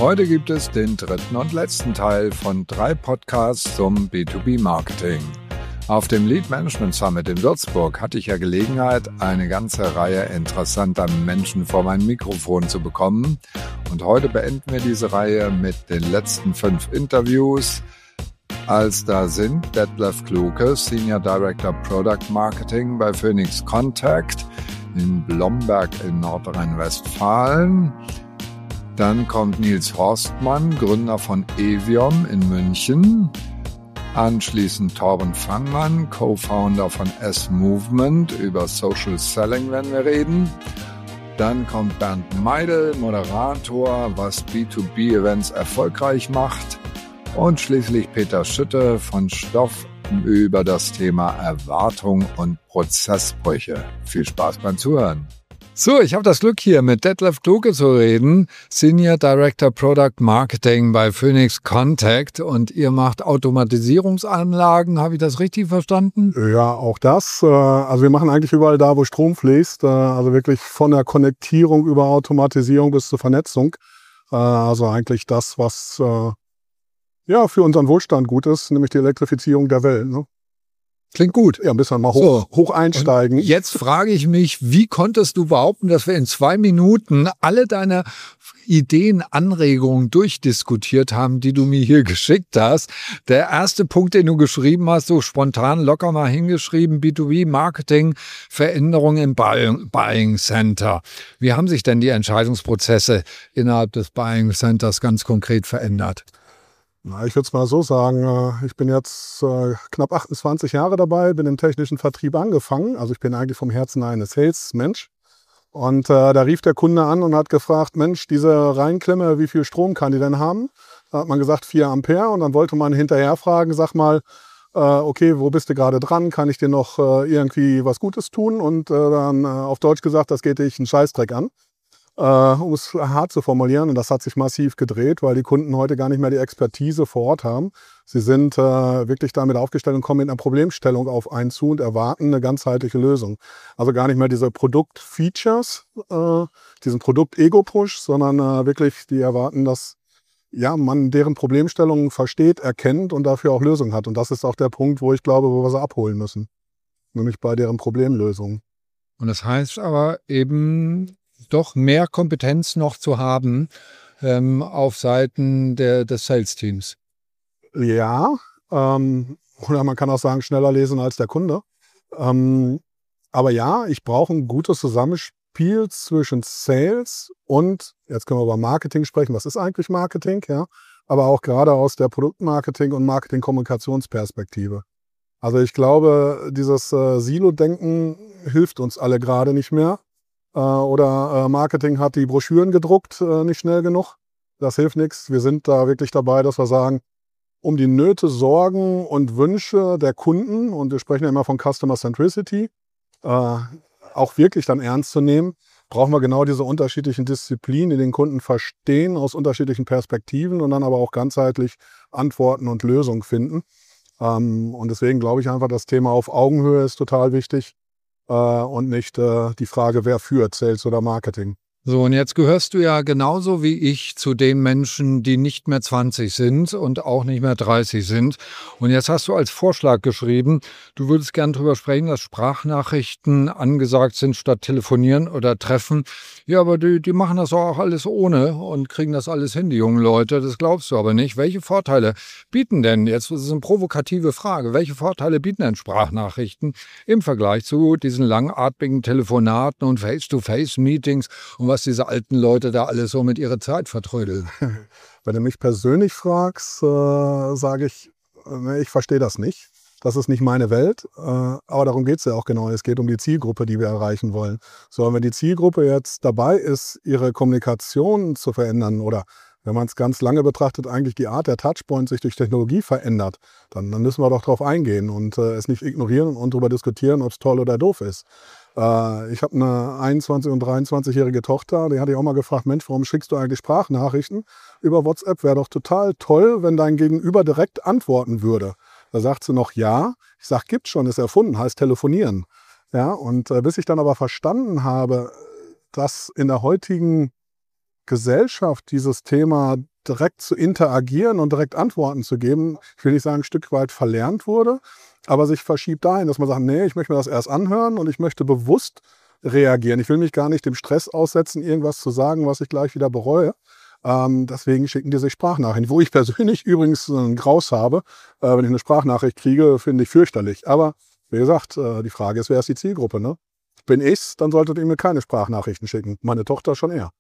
Heute gibt es den dritten und letzten Teil von 3 Podcasts zum B2B-Marketing. Auf dem Lead Management Summit in Würzburg hatte ich ja Gelegenheit, eine ganze Reihe interessanter Menschen vor mein Mikrofon zu bekommen. Und heute beenden wir diese Reihe mit den letzten 5 Interviews. Als da sind Detlef Kluge, Senior Director Product Marketing bei Phoenix Contact in Blomberg in Nordrhein-Westfalen. Dann kommt Nils Horstmann, Gründer von Eviom in München. Anschließend Torben Fangmann, Co-Founder von S-Movement. Über Social Selling werden wir reden. Dann kommt Bernd Meidel, Moderator, was B2B-Events erfolgreich macht. Und schließlich Peter Schütte von Stoff über das Thema Erwartung und Prozessbrüche. Viel Spaß beim Zuhören. So, ich habe das Glück, hier mit Detlef Kluge zu reden, Senior Director Product Marketing bei Phoenix Contact, und ihr macht Automatisierungsanlagen, habe ich das richtig verstanden? Ja, auch das. Also wir machen eigentlich überall da, wo Strom fließt, also wirklich von der Konnektierung über Automatisierung bis zur Vernetzung. Also eigentlich das, was für unseren Wohlstand gut ist, nämlich die Elektrifizierung der Welt. Ne? Klingt gut. Ja, müssen wir mal hoch einsteigen. Und jetzt frage ich mich, wie konntest du behaupten, dass wir in 2 Minuten alle deine Ideen, Anregungen durchdiskutiert haben, die du mir hier geschickt hast? Der erste Punkt, den du geschrieben hast, so spontan locker mal hingeschrieben, B2B-Marketing, Veränderung im Buying Center. Wie haben sich denn die Entscheidungsprozesse innerhalb des Buying Centers ganz konkret verändert? Na, ich würde es mal so sagen, ich bin jetzt knapp 28 Jahre dabei, bin im technischen Vertrieb angefangen. Also ich bin eigentlich vom Herzen ein Sales-Mensch. Und da rief der Kunde an und hat gefragt, Mensch, diese Reinklemme, wie viel Strom kann die denn haben? Da hat man gesagt 4 Ampere, und dann wollte man hinterher fragen, sag mal, okay, wo bist du gerade dran? Kann ich dir noch irgendwie was Gutes tun? Und dann auf Deutsch gesagt, das geht dich einen Scheißdreck an. Um es hart zu formulieren, und das hat sich massiv gedreht, weil die Kunden heute gar nicht mehr die Expertise vor Ort haben. Sie sind wirklich damit aufgestellt und kommen mit einer Problemstellung auf einen zu und erwarten eine ganzheitliche Lösung. Also gar nicht mehr diese Produkt-Features, diesen Produkt-Ego-Push, sondern wirklich, die erwarten, dass man deren Problemstellungen versteht, erkennt und dafür auch Lösungen hat. Und das ist auch der Punkt, wo ich glaube, wo wir sie abholen müssen. Nämlich bei deren Problemlösung. Und das heißt aber eben doch mehr Kompetenz noch zu haben auf Seiten des Sales-Teams. Ja, oder man kann auch sagen, schneller lesen als der Kunde. Aber ja, ich brauche ein gutes Zusammenspiel zwischen Sales und, jetzt können wir über Marketing sprechen, was ist eigentlich Marketing, ja? Aber auch gerade aus der Produktmarketing- und Marketing-Kommunikationsperspektive. Also ich glaube, dieses Silo-Denken hilft uns alle gerade nicht mehr. Oder Marketing hat die Broschüren gedruckt, nicht schnell genug. Das hilft nichts. Wir sind da wirklich dabei, dass wir sagen, um die Nöte, Sorgen und Wünsche der Kunden, und wir sprechen ja immer von Customer Centricity, auch wirklich dann ernst zu nehmen, brauchen wir genau diese unterschiedlichen Disziplinen, die den Kunden verstehen aus unterschiedlichen Perspektiven und dann aber auch ganzheitlich Antworten und Lösungen finden. Und deswegen glaube ich einfach, das Thema auf Augenhöhe ist total wichtig. Und nicht die Frage, wer führt, Sales oder Marketing. So, und jetzt gehörst du ja genauso wie ich zu den Menschen, die nicht mehr 20 sind und auch nicht mehr 30 sind. Und jetzt hast du als Vorschlag geschrieben, du würdest gern darüber sprechen, dass Sprachnachrichten angesagt sind statt telefonieren oder treffen. Ja, aber die machen das auch alles ohne und kriegen das alles hin, die jungen Leute. Das glaubst du aber nicht. Welche Vorteile bieten denn, jetzt ist es eine provokative Frage, welche Vorteile bieten denn Sprachnachrichten im Vergleich zu diesen langatmigen Telefonaten und Face-to-Face-Meetings und was diese alten Leute da alles so mit ihrer Zeit vertrödeln? Wenn du mich persönlich fragst, sage ich, ich verstehe das nicht. Das ist nicht meine Welt, aber darum geht es ja auch genau. Es geht um die Zielgruppe, die wir erreichen wollen. So, und wenn die Zielgruppe jetzt dabei ist, ihre Kommunikation zu verändern oder wenn man es ganz lange betrachtet, eigentlich die Art der Touchpoints sich durch Technologie verändert, dann müssen wir doch darauf eingehen und es nicht ignorieren und darüber diskutieren, ob es toll oder doof ist. Ich habe eine 21- und 23-jährige Tochter, die hatte ich auch mal gefragt, Mensch, warum schickst du eigentlich Sprachnachrichten? Über WhatsApp wäre doch total toll, wenn dein Gegenüber direkt antworten würde. Da sagt sie noch ja. Ich sage, gibt's schon, ist erfunden, heißt telefonieren. Ja, und bis ich dann aber verstanden habe, dass in der heutigen Gesellschaft dieses Thema direkt zu interagieren und direkt Antworten zu geben, ich will nicht sagen, ein Stück weit verlernt wurde, aber sich verschiebt dahin, dass man sagt, nee, ich möchte mir das erst anhören und ich möchte bewusst reagieren. Ich will mich gar nicht dem Stress aussetzen, irgendwas zu sagen, was ich gleich wieder bereue. Deswegen schicken die sich Sprachnachrichten, wo ich persönlich übrigens einen Graus habe. Wenn ich eine Sprachnachricht kriege, finde ich fürchterlich. Aber wie gesagt, die Frage ist, wer ist die Zielgruppe? Ne? Bin ich's, dann solltet ihr mir keine Sprachnachrichten schicken. Meine Tochter schon eher.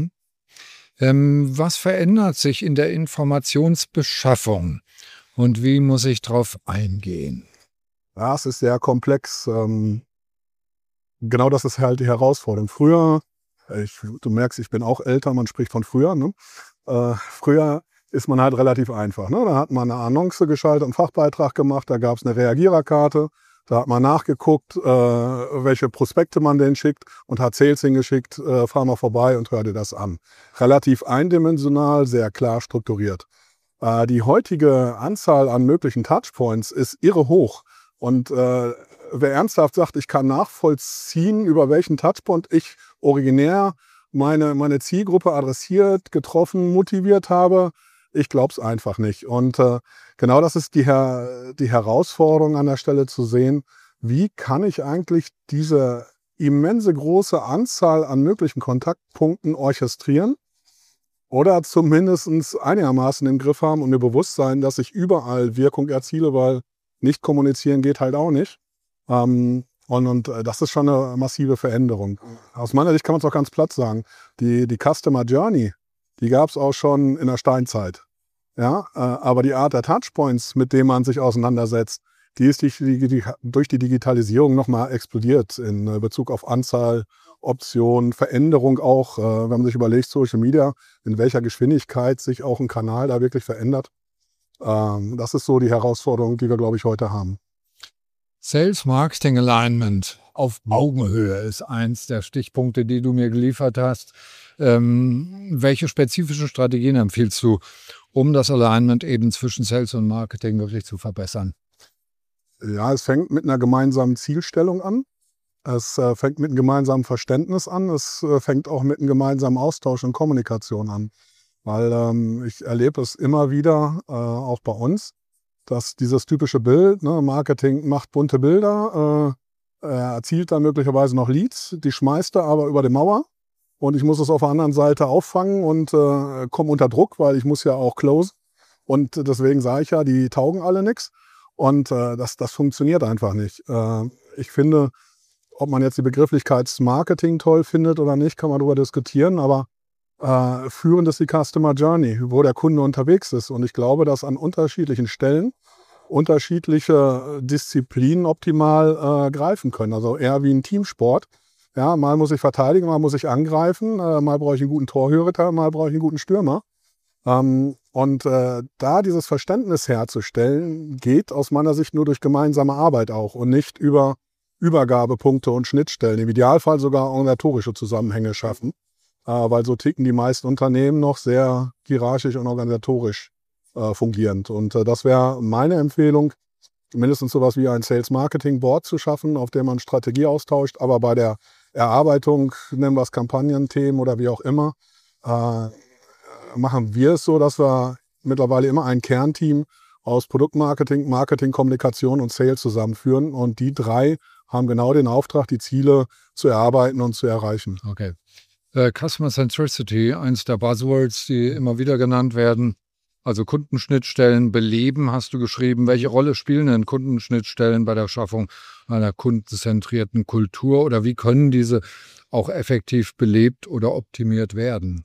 Was verändert sich in der Informationsbeschaffung und wie muss ich darauf eingehen? Ja, es ist sehr komplex. Genau das ist halt die Herausforderung. Früher, du merkst, ich bin auch älter, man spricht von früher. Ne? Früher ist man halt relativ einfach. Ne? Da hat man eine Annonce geschaltet, einen Fachbeitrag gemacht, da gab es eine Reagiererkarte. Da hat man nachgeguckt, welche Prospekte man denn schickt und hat Sales hingeschickt, fahr mal vorbei und hör dir das an. Relativ eindimensional, sehr klar strukturiert. Die heutige Anzahl an möglichen Touchpoints ist irre hoch. Und wer ernsthaft sagt, ich kann nachvollziehen, über welchen Touchpoint ich originär meine Zielgruppe adressiert, getroffen, motiviert habe, ich glaube es einfach nicht. Und genau das ist die Herausforderung an der Stelle zu sehen, wie kann ich eigentlich diese immense große Anzahl an möglichen Kontaktpunkten orchestrieren oder zumindest einigermaßen im Griff haben und mir bewusst sein, dass ich überall Wirkung erziele, weil nicht kommunizieren geht halt auch nicht. Und das ist schon eine massive Veränderung. Aus meiner Sicht kann man es auch ganz platt sagen. Die Customer Journey, die gab es auch schon in der Steinzeit. Ja, aber die Art der Touchpoints, mit denen man sich auseinandersetzt, die ist durch die Digitalisierung nochmal explodiert in Bezug auf Anzahl, Optionen, Veränderung auch, wenn man sich überlegt, Social Media, in welcher Geschwindigkeit sich auch ein Kanal da wirklich verändert. Das ist so die Herausforderung, die wir, glaube ich, heute haben. Sales Marketing Alignment auf Augenhöhe ist eins der Stichpunkte, die du mir geliefert hast. Welche spezifischen Strategien empfiehlst du, um das Alignment eben zwischen Sales und Marketing wirklich zu verbessern? Ja, es fängt mit einer gemeinsamen Zielstellung an. Es fängt mit einem gemeinsamen Verständnis an. Es fängt auch mit einem gemeinsamen Austausch und Kommunikation an. Weil ich erlebe es immer wieder, auch bei uns, dass dieses typische Bild, ne, Marketing macht bunte Bilder, erzielt dann möglicherweise noch Leads, die schmeißt er aber über die Mauer und ich muss es auf der anderen Seite auffangen und komme unter Druck, weil ich muss ja auch close. Und deswegen sage ich ja, die taugen alle nichts und das funktioniert einfach nicht. Ich finde, ob man jetzt die Begrifflichkeit Marketing toll findet oder nicht, kann man darüber diskutieren, aber führend ist die Customer Journey, wo der Kunde unterwegs ist. Und ich glaube, dass an unterschiedlichen Stellen unterschiedliche Disziplinen optimal greifen können. Also eher wie ein Teamsport. Ja, mal muss ich verteidigen, mal muss ich angreifen, mal brauche ich einen guten Torhüter, mal brauche ich einen guten Stürmer. Da dieses Verständnis herzustellen, geht aus meiner Sicht nur durch gemeinsame Arbeit auch und nicht über Übergabepunkte und Schnittstellen. Im Idealfall sogar organisatorische Zusammenhänge schaffen. Weil so ticken die meisten Unternehmen noch sehr hierarchisch und organisatorisch fungierend. Und das wäre meine Empfehlung, mindestens sowas wie ein Sales-Marketing-Board zu schaffen, auf dem man Strategie austauscht, aber bei der Erarbeitung, nennen wir es Kampagnenthemen oder wie auch immer, machen wir es so, dass wir mittlerweile immer ein Kernteam aus Produktmarketing, Marketing, Kommunikation und Sales zusammenführen. Und die drei haben genau den Auftrag, die Ziele zu erarbeiten und zu erreichen. Okay. Customer Centricity, eins der Buzzwords, die immer wieder genannt werden. Also Kundenschnittstellen beleben, hast du geschrieben. Welche Rolle spielen denn Kundenschnittstellen bei der Schaffung einer kundenzentrierten Kultur oder wie können diese auch effektiv belebt oder optimiert werden?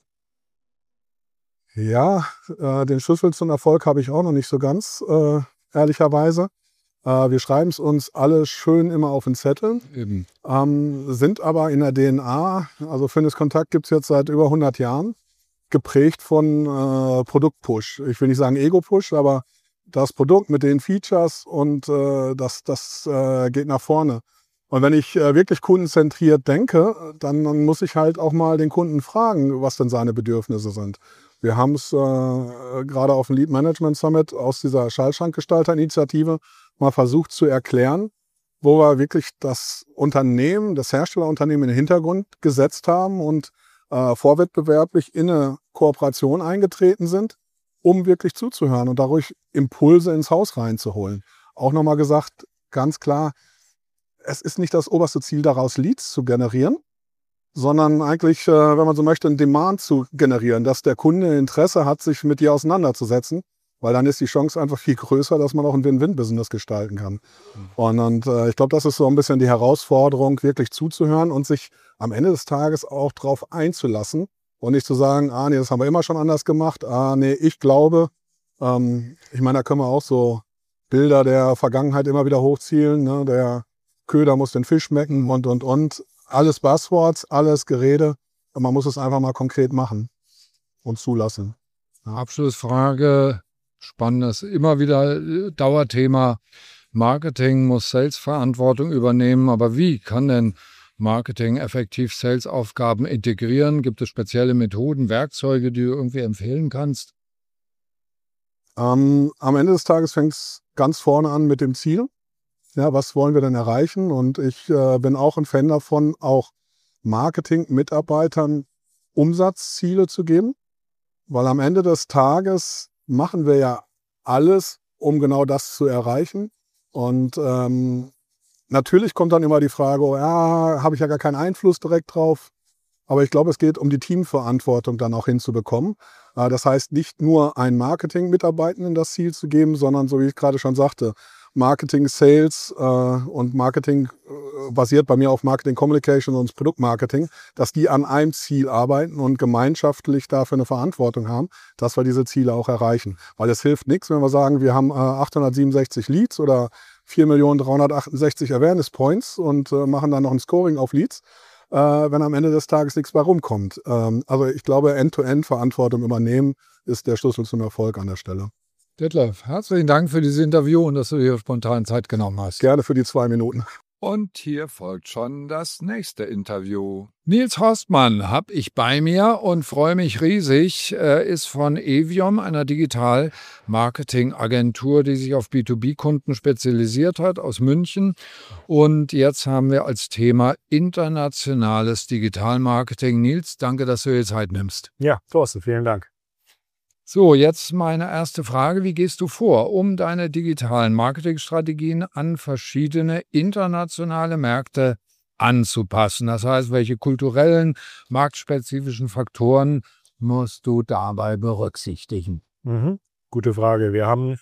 Ja, den Schlüssel zum Erfolg habe ich auch noch nicht so ganz, ehrlicherweise. Wir schreiben es uns alle schön immer auf den Zettel, sind aber in der DNA, also Fitnesskontakt gibt es jetzt seit über 100 Jahren, geprägt von Produktpush. Ich will nicht sagen Ego-Push, aber das Produkt mit den Features und das geht nach vorne. Und wenn ich wirklich kundenzentriert denke, dann muss ich halt auch mal den Kunden fragen, was denn seine Bedürfnisse sind. Wir haben es gerade auf dem Lead Management Summit aus dieser Schaltschrankgestalter-Initiative mal versucht zu erklären, wo wir wirklich das Unternehmen, das Herstellerunternehmen in den Hintergrund gesetzt haben und vorwettbewerblich in eine Kooperation eingetreten sind, um wirklich zuzuhören und dadurch Impulse ins Haus reinzuholen. Auch nochmal gesagt, ganz klar, es ist nicht das oberste Ziel daraus, Leads zu generieren, sondern eigentlich, wenn man so möchte, einen Demand zu generieren, dass der Kunde Interesse hat, sich mit dir auseinanderzusetzen, weil dann ist die Chance einfach viel größer, dass man auch ein Win-Win-Business gestalten kann. Und ich glaube, das ist so ein bisschen die Herausforderung, wirklich zuzuhören und sich am Ende des Tages auch drauf einzulassen und nicht zu sagen, nee, das haben wir immer schon anders gemacht, nee, ich glaube, ich meine, da können wir auch so Bilder der Vergangenheit immer wieder hochzielen, ne? Der Köder muss den Fisch schmecken und. Alles Buzzwords, alles Gerede. Man muss es einfach mal konkret machen und zulassen. Abschlussfrage, spannendes, immer wieder Dauerthema. Marketing muss Sales-Verantwortung übernehmen, aber wie kann denn Marketing effektiv Sales-Aufgaben integrieren? Gibt es spezielle Methoden, Werkzeuge, die du irgendwie empfehlen kannst? Am Ende des Tages fängt es ganz vorne an mit dem Ziel. Ja, was wollen wir denn erreichen? Und ich bin auch ein Fan davon, auch Marketing-Mitarbeitern Umsatzziele zu geben, weil am Ende des Tages machen wir ja alles, um genau das zu erreichen. Und natürlich kommt dann immer die Frage, habe ich ja gar keinen Einfluss direkt drauf. Aber ich glaube, es geht um die Teamverantwortung dann auch hinzubekommen. Das heißt, nicht nur einen Marketing-Mitarbeitenden das Ziel zu geben, sondern, so wie ich gerade schon sagte, Marketing, Sales und Marketing basiert bei mir auf Marketing Communication und Produktmarketing, dass die an einem Ziel arbeiten und gemeinschaftlich dafür eine Verantwortung haben, dass wir diese Ziele auch erreichen. Weil es hilft nichts, wenn wir sagen, wir haben 867 Leads oder 4.368 Awareness Points und machen dann noch ein Scoring auf Leads, wenn am Ende des Tages nichts bei rumkommt. Also ich glaube, End-to-End-Verantwortung übernehmen ist der Schlüssel zum Erfolg an der Stelle. Detlef, herzlichen Dank für dieses Interview und dass du dir spontan Zeit genommen hast. Gerne für die 2 Minuten. Und hier folgt schon das nächste Interview. Nils Horstmann habe ich bei mir und freue mich riesig. Er ist von Eviom, einer Digital-Marketing-Agentur, die sich auf B2B-Kunden spezialisiert hat, aus München. Und jetzt haben wir als Thema internationales Digital-Marketing. Nils, danke, dass du dir Zeit nimmst. Ja, Thorsten, vielen Dank. So, jetzt meine erste Frage. Wie gehst du vor, um deine digitalen Marketingstrategien an verschiedene internationale Märkte anzupassen? Das heißt, welche kulturellen, marktspezifischen Faktoren musst du dabei berücksichtigen? Gute Frage. Wir haben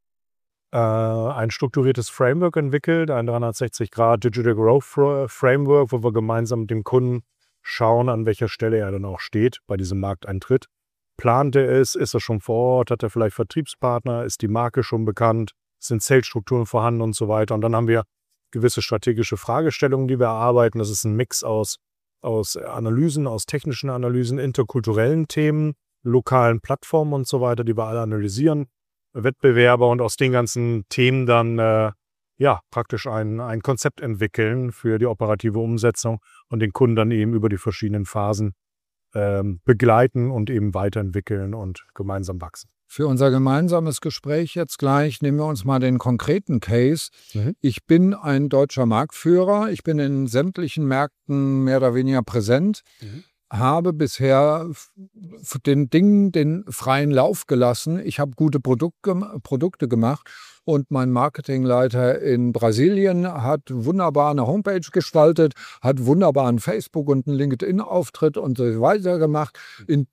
ein strukturiertes Framework entwickelt, ein 360-Grad Digital Growth Framework, wo wir gemeinsam mit dem Kunden schauen, an welcher Stelle er dann auch steht bei diesem Markteintritt. Plant er es? Ist er schon vor Ort? Hat er vielleicht Vertriebspartner? Ist die Marke schon bekannt? Sind Sales-Strukturen vorhanden und so weiter? Und dann haben wir gewisse strategische Fragestellungen, die wir erarbeiten. Das ist ein Mix aus Analysen, aus technischen Analysen, interkulturellen Themen, lokalen Plattformen und so weiter, die wir alle analysieren, Wettbewerber und aus den ganzen Themen dann praktisch ein Konzept entwickeln für die operative Umsetzung und den Kunden dann eben über die verschiedenen Phasen begleiten und eben weiterentwickeln und gemeinsam wachsen. Für unser gemeinsames Gespräch jetzt gleich nehmen wir uns mal den konkreten Case. Ich bin ein deutscher Marktführer. Ich bin in sämtlichen Märkten mehr oder weniger präsent. Habe bisher den freien Lauf gelassen. Ich habe gute Produkte gemacht. Und mein Marketingleiter in Brasilien hat wunderbar eine Homepage gestaltet, hat wunderbar einen Facebook- und einen LinkedIn-Auftritt und so weiter gemacht. In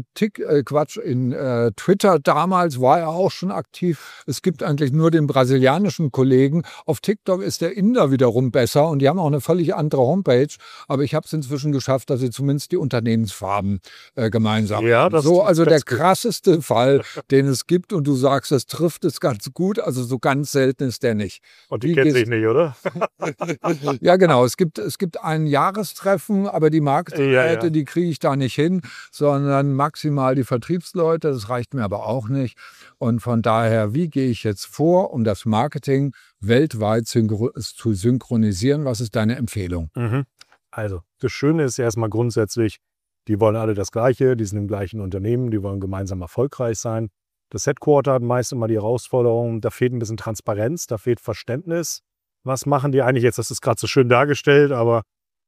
Twitter damals war er auch schon aktiv. Es gibt eigentlich nur den brasilianischen Kollegen. Auf TikTok ist der Inder wiederum besser und die haben auch eine völlig andere Homepage. Aber ich habe es inzwischen geschafft, dass sie zumindest die Unternehmensfarben gemeinsam haben. So, also der krasseste Fall, den es gibt und du sagst, das trifft es ganz gut. Also so ganz selten ist der nicht. Und die kennt sich nicht, oder? Ja, genau. Es gibt ein Jahrestreffen, aber die Marketingleute, die kriege ich da nicht hin, sondern maximal die Vertriebsleute. Das reicht mir aber auch nicht. Und von daher, wie gehe ich jetzt vor, um das Marketing weltweit zu synchronisieren? Was ist deine Empfehlung? Also, das Schöne ist ja erstmal grundsätzlich, die wollen alle das Gleiche, die sind im gleichen Unternehmen, die wollen gemeinsam erfolgreich sein. Das Headquarter hat meist immer die Herausforderung, da fehlt ein bisschen Transparenz, da fehlt Verständnis. Was machen die eigentlich jetzt? Das ist gerade so schön dargestellt, aber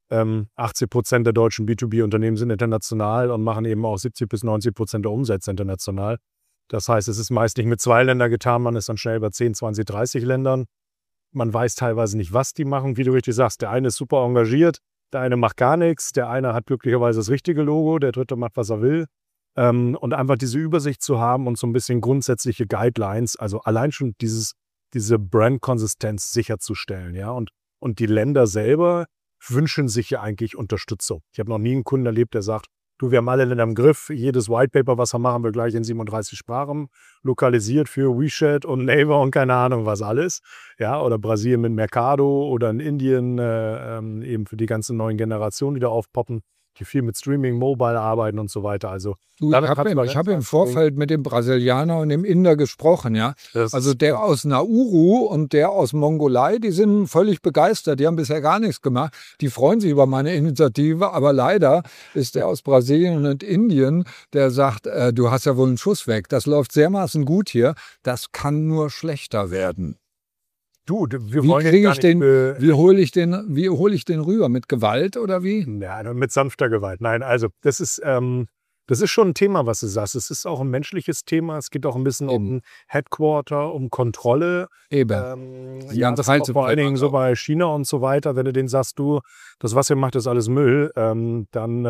80% der deutschen B2B-Unternehmen sind international und machen eben auch 70-90% der Umsätze international. Das heißt, es ist meist nicht mit 2 Ländern getan, man ist dann schnell bei 10, 20, 30 Ländern. Man weiß teilweise nicht, was die machen. Wie du richtig sagst, der eine ist super engagiert, der eine macht gar nichts, der eine hat glücklicherweise das richtige Logo, der dritte macht, was er will. Und einfach diese Übersicht zu haben und so ein bisschen grundsätzliche Guidelines, also allein schon diese Brand-Konsistenz sicherzustellen, ja. Und die Länder selber wünschen sich ja eigentlich Unterstützung. Ich habe noch nie einen Kunden erlebt, der sagt, du, wir haben alle Länder im Griff, jedes Whitepaper, was wir machen, wir gleich in 37 Sprachen, lokalisiert für WeChat und Naver und keine Ahnung was alles. Ja, oder Brasilien mit Mercado oder in Indien eben für die ganzen neuen Generationen, die da aufpoppen, die viel mit Streaming, Mobile arbeiten und so weiter. Also ich habe im Vorfeld mit dem Brasilianer und dem Inder gesprochen, ja. Also der aus Nauru und der aus Mongolei, die sind völlig begeistert. Die haben bisher gar nichts gemacht. Die freuen sich über meine Initiative, aber leider ist der aus Brasilien und Indien, der sagt, du hast ja wohl einen Schuss weg. Das läuft dermaßen gut hier. Das kann nur schlechter werden. Wie hole ich den rüber? Mit Gewalt oder wie? Ja, mit sanfter Gewalt. Nein, also das ist schon ein Thema, was du sagst. Es ist auch ein menschliches Thema. Es geht auch ein bisschen um Headquarter, um Kontrolle. Eben. Das ist vor allen Dingen so bei China und so weiter. Wenn du denen sagst, du, das, was ihr macht, ist alles Müll, dann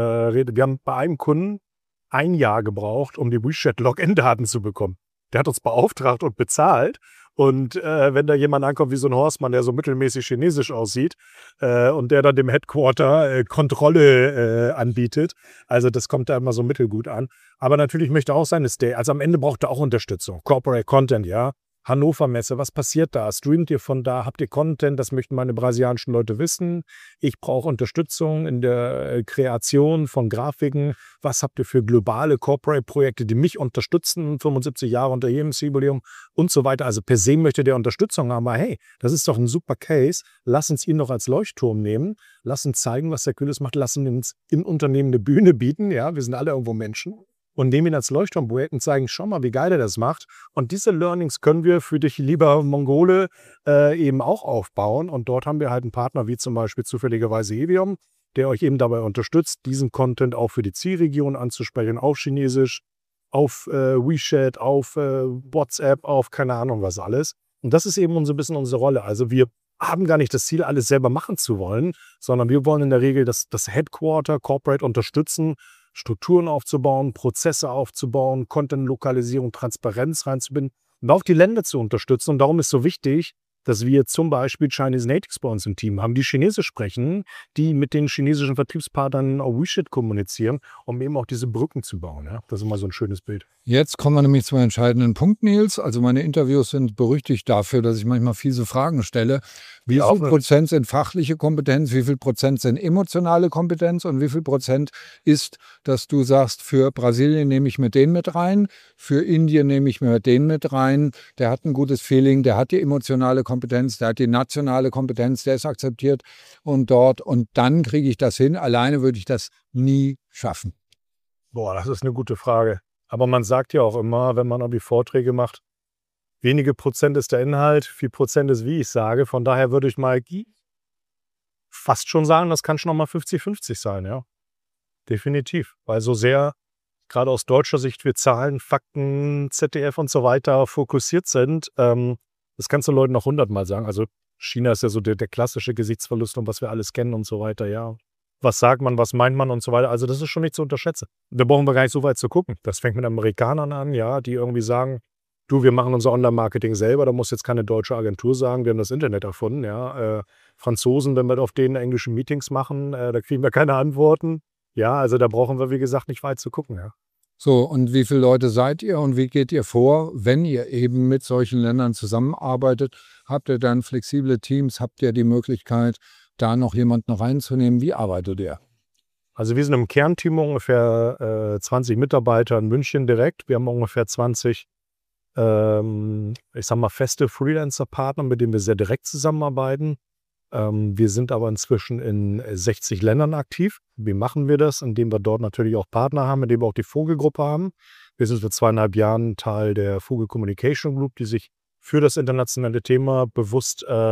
wir haben bei einem Kunden 1 Jahr gebraucht, um die WeChat-Login-Daten zu bekommen. Der hat uns beauftragt und bezahlt. Und wenn da jemand ankommt wie so ein Horstmann, der so mittelmäßig chinesisch aussieht und der dann dem Headquarter Kontrolle anbietet, also das kommt da immer so mittelgut an. Aber natürlich möchte auch sein, also am Ende braucht er auch Unterstützung. Corporate Content, ja. Hannover Messe, was passiert da? Streamt ihr von da? Habt ihr Content? Das möchten meine brasilianischen Leute wissen. Ich brauche Unterstützung in der Kreation von Grafiken. Was habt ihr für globale Corporate-Projekte, die mich unterstützen? 75 Jahre Unternehmensjubiläum und so weiter. Also per se möchte der Unterstützung haben. Aber hey, das ist doch ein super Case. Lass uns ihn noch als Leuchtturm nehmen. Lass uns zeigen, was der Kühles macht. Lass uns im Unternehmen eine Bühne bieten. Ja, wir sind alle irgendwo Menschen. Und nehmen ihn als Leuchtturmprojekt und zeigen, schau mal, wie geil er das macht. Und diese Learnings können wir für dich, lieber Mongole, eben auch aufbauen. Und dort haben wir halt einen Partner, wie zum Beispiel zufälligerweise Eviom, der euch eben dabei unterstützt, diesen Content auch für die Zielregion anzusprechen, auf Chinesisch, auf WeChat, auf WhatsApp, auf keine Ahnung was alles. Und das ist eben so ein bisschen unsere Rolle. Also wir haben gar nicht das Ziel, alles selber machen zu wollen, sondern wir wollen in der Regel das Headquarter, Corporate unterstützen, Strukturen aufzubauen, Prozesse aufzubauen, Content-Lokalisierung, Transparenz reinzubinden und auch die Länder zu unterstützen. Und darum ist so wichtig, dass wir zum Beispiel Chinese Natives bei uns im Team haben, die Chinesisch sprechen, die mit den chinesischen Vertriebspartnern auf WeChat kommunizieren, um eben auch diese Brücken zu bauen. Ja? Das ist immer so ein schönes Bild. Jetzt kommen wir nämlich zum entscheidenden Punkt, Nils. Also meine Interviews sind berüchtigt dafür, dass ich manchmal fiese Fragen stelle. Wie viel Prozent sind fachliche Kompetenz, wie viel Prozent sind emotionale Kompetenz und wie viel Prozent ist, dass du sagst, für Brasilien nehme ich mir den mit rein, für Indien nehme ich mir den mit rein, der hat ein gutes Feeling, der hat die emotionale Kompetenz, der hat die nationale Kompetenz, der ist akzeptiert und dort und dann kriege ich das hin. Alleine würde ich das nie schaffen. Boah, das ist eine gute Frage. Aber man sagt ja auch immer, wenn man irgendwie Vorträge macht, wenige Prozent ist der Inhalt, viel Prozent ist, wie ich sage. Von daher würde ich mal fast schon sagen, das kann schon nochmal 50-50 sein, ja. Definitiv. Weil so sehr, gerade aus deutscher Sicht, wir Zahlen, Fakten, ZDF und so weiter fokussiert sind, das kannst du Leuten noch 100-mal sagen. Also China ist ja so der klassische Gesichtsverlust und was wir alles kennen und so weiter, ja. Was sagt man, was meint man und so weiter. Also das ist schon nicht zu unterschätzen. Da brauchen wir gar nicht so weit zu gucken. Das fängt mit Amerikanern an, ja, die irgendwie sagen, du, wir machen unser Online-Marketing selber, da muss jetzt keine deutsche Agentur sagen, wir haben das Internet erfunden, ja. Franzosen, wenn wir auf denen englische Meetings machen, da kriegen wir keine Antworten. Ja, also da brauchen wir, wie gesagt, nicht weit zu gucken, ja. So, und wie viele Leute seid ihr und wie geht ihr vor, wenn ihr eben mit solchen Ländern zusammenarbeitet? Habt ihr dann flexible Teams? Habt ihr die Möglichkeit, da noch jemanden reinzunehmen? Wie arbeitet ihr? Also wir sind im Kernteam ungefähr 20 Mitarbeiter in München direkt. Wir haben ungefähr 20, ich sag mal, feste Freelancer-Partner, mit denen wir sehr direkt zusammenarbeiten. Wir sind aber inzwischen in 60 Ländern aktiv. Wie machen wir das? Indem wir dort natürlich auch Partner haben, mit denen wir auch die Vogelgruppe haben. Wir sind seit 2,5 Jahren Teil der Vogel Communication Group, die sich für das internationale Thema bewusst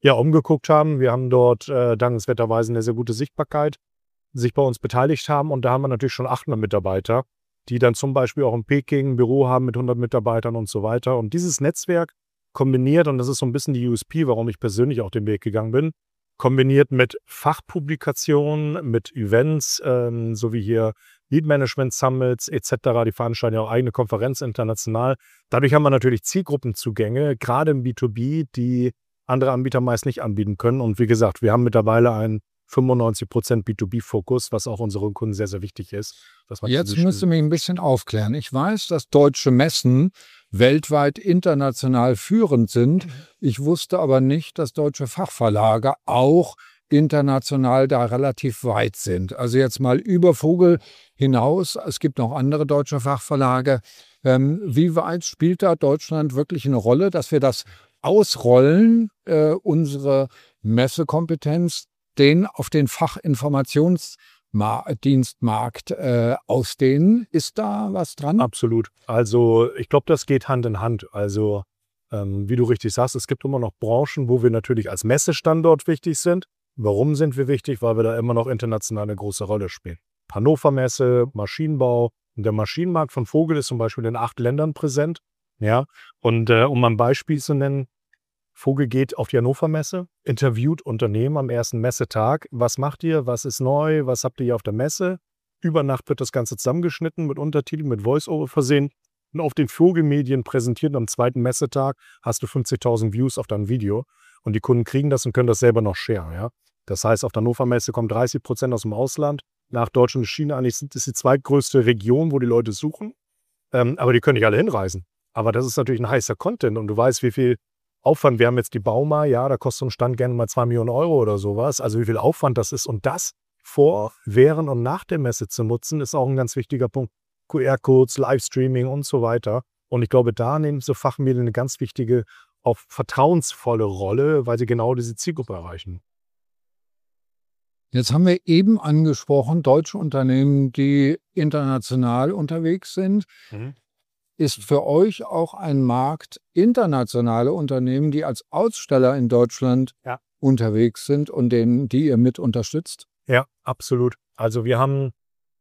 umgeguckt haben. Wir haben dort dankenswerterweise eine sehr gute Sichtbarkeit, sich bei uns beteiligt haben. Und da haben wir natürlich schon 800 Mitarbeiter, die dann zum Beispiel auch in Peking ein Büro haben mit 100 Mitarbeitern und so weiter. Und dieses Netzwerk kombiniert, und das ist so ein bisschen die USP, warum ich persönlich auch den Weg gegangen bin, kombiniert mit Fachpublikationen, mit Events, so wie hier Lead Management Summits etc. Die veranstalten ja auch eigene Konferenzen international. Dadurch haben wir natürlich Zielgruppenzugänge, gerade im B2B, die andere Anbieter meist nicht anbieten können. Und wie gesagt, wir haben mittlerweile einen 95% B2B-Fokus, was auch unseren Kunden sehr, sehr wichtig ist. Jetzt müsst ihr mich ein bisschen aufklären. Ich weiß, dass deutsche Messen weltweit international führend sind. Ich wusste aber nicht, dass deutsche Fachverlage auch international da relativ weit sind. Also jetzt mal über Vogel hinaus. Es gibt noch andere deutsche Fachverlage. Wie weit spielt da Deutschland wirklich eine Rolle, dass wir das ausrollen, unsere Messekompetenz, auf den Fachinformationsdienstmarkt ausdehnen? Ist da was dran? Absolut. Also ich glaube, das geht Hand in Hand. Also wie du richtig sagst, es gibt immer noch Branchen, wo wir natürlich als Messestandort wichtig sind. Warum sind wir wichtig? Weil wir da immer noch international eine große Rolle spielen. Hannover Messe, Maschinenbau. Und der Maschinenmarkt von Vogel ist zum Beispiel in 8 Ländern präsent. Ja. Und um mal ein Beispiel zu nennen, Vogel geht auf die Hannover Messe, interviewt Unternehmen am ersten Messetag. Was macht ihr? Was ist neu? Was habt ihr hier auf der Messe? Über Nacht wird das Ganze zusammengeschnitten, mit Untertiteln, mit Voice-Over versehen und auf den Vogelmedien präsentiert. Am zweiten Messetag hast du 50.000 Views auf dein Video und die Kunden kriegen das und können das selber noch sharen. Ja? Das heißt, auf der Hannover Messe kommen 30% aus dem Ausland. Nach Deutschland und China eigentlich ist die zweitgrößte Region, wo die Leute suchen. Aber die können nicht alle hinreisen. Aber das ist natürlich ein heißer Content und du weißt, wie viel Aufwand. Wir haben jetzt die Bauma, ja, da kostet so ein Stand gerne mal 2 Millionen Euro oder sowas. Also wie viel Aufwand das ist. Und das vor, während und nach der Messe zu nutzen, ist auch ein ganz wichtiger Punkt. QR-Codes, Livestreaming und so weiter. Und ich glaube, da nehmen so Fachmedien eine ganz wichtige, auch vertrauensvolle Rolle, weil sie genau diese Zielgruppe erreichen. Jetzt haben wir eben angesprochen, deutsche Unternehmen, die international unterwegs sind. Ist für euch auch ein Markt internationale Unternehmen, die als Aussteller in Deutschland unterwegs sind und die ihr mit unterstützt? Ja, absolut. Also wir haben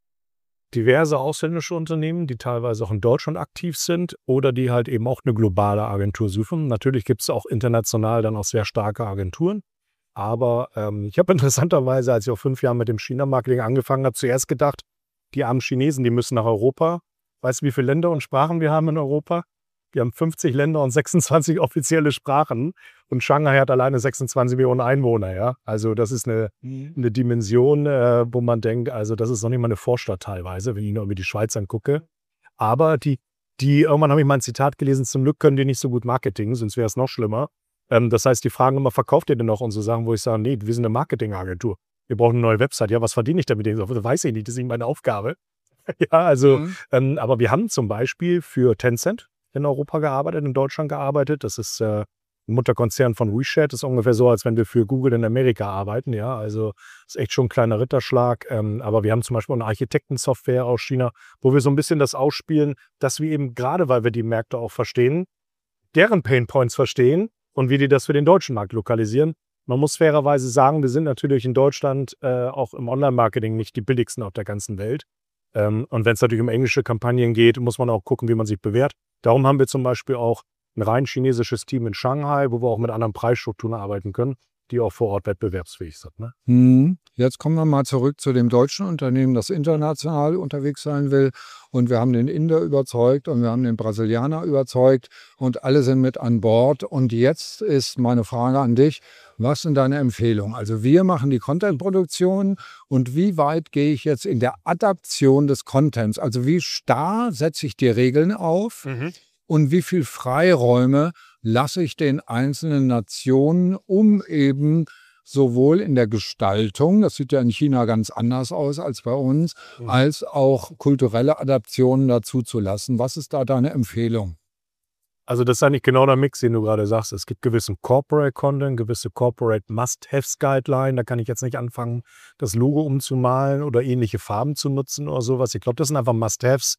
diverse ausländische Unternehmen, die teilweise auch in Deutschland aktiv sind oder die halt eben auch eine globale Agentur suchen. Natürlich gibt es auch international dann auch sehr starke Agenturen. Aber ich habe interessanterweise, als ich auf 5 Jahren mit dem China-Marketing angefangen habe, zuerst gedacht, die armen Chinesen, die müssen nach Europa. Weißt du, wie viele Länder und Sprachen wir haben in Europa? Wir haben 50 Länder und 26 offizielle Sprachen. Und Shanghai hat alleine 26 Millionen Einwohner. Ja? Also das ist eine Dimension, wo man denkt, also das ist noch nicht mal eine Vorstadt teilweise, wenn ich nur mir die Schweiz angucke. Aber irgendwann habe ich mal ein Zitat gelesen, zum Glück können die nicht so gut Marketing, sonst wäre es noch schlimmer. Das heißt, die fragen immer, verkauft ihr denn noch? Und so Sachen, wo ich sage, nee, wir sind eine Marketingagentur. Wir brauchen eine neue Website. Ja, was verdiene ich damit? Das weiß ich nicht, das ist nicht meine Aufgabe. Ja, also, aber wir haben zum Beispiel für Tencent in Europa gearbeitet, in Deutschland gearbeitet. Das ist ein Mutterkonzern von WeChat. Das ist ungefähr so, als wenn wir für Google in Amerika arbeiten. Ja, also ist echt schon ein kleiner Ritterschlag. Aber wir haben zum Beispiel eine Architektensoftware aus China, wo wir so ein bisschen das ausspielen, dass wir eben gerade, weil wir die Märkte auch verstehen, deren Painpoints verstehen und wie die das für den deutschen Markt lokalisieren. Man muss fairerweise sagen, wir sind natürlich in Deutschland auch im Online-Marketing nicht die billigsten auf der ganzen Welt. Und wenn es natürlich um englische Kampagnen geht, muss man auch gucken, wie man sich bewährt. Darum haben wir zum Beispiel auch ein rein chinesisches Team in Shanghai, wo wir auch mit anderen Preisstrukturen arbeiten können, die auch vor Ort wettbewerbsfähig sind. Ne? Jetzt kommen wir mal zurück zu dem deutschen Unternehmen, das international unterwegs sein will. Und wir haben den Inder überzeugt und wir haben den Brasilianer überzeugt und alle sind mit an Bord. Und jetzt ist meine Frage an dich, was sind deine Empfehlungen? Also wir machen die Content-Produktion und wie weit gehe ich jetzt in der Adaption des Contents? Also wie starr setze ich die Regeln auf? Und wie viel Freiräume lasse ich den einzelnen Nationen, um eben sowohl in der Gestaltung, das sieht ja in China ganz anders aus als bei uns, als auch kulturelle Adaptionen dazu zu lassen. Was ist da deine Empfehlung? Also das ist eigentlich genau der Mix, den du gerade sagst. Es gibt gewissen Corporate Content, gewisse Corporate Must-Haves Guideline. Da kann ich jetzt nicht anfangen, das Logo umzumalen oder ähnliche Farben zu nutzen oder sowas. Ich glaube, das sind einfach Must-Haves.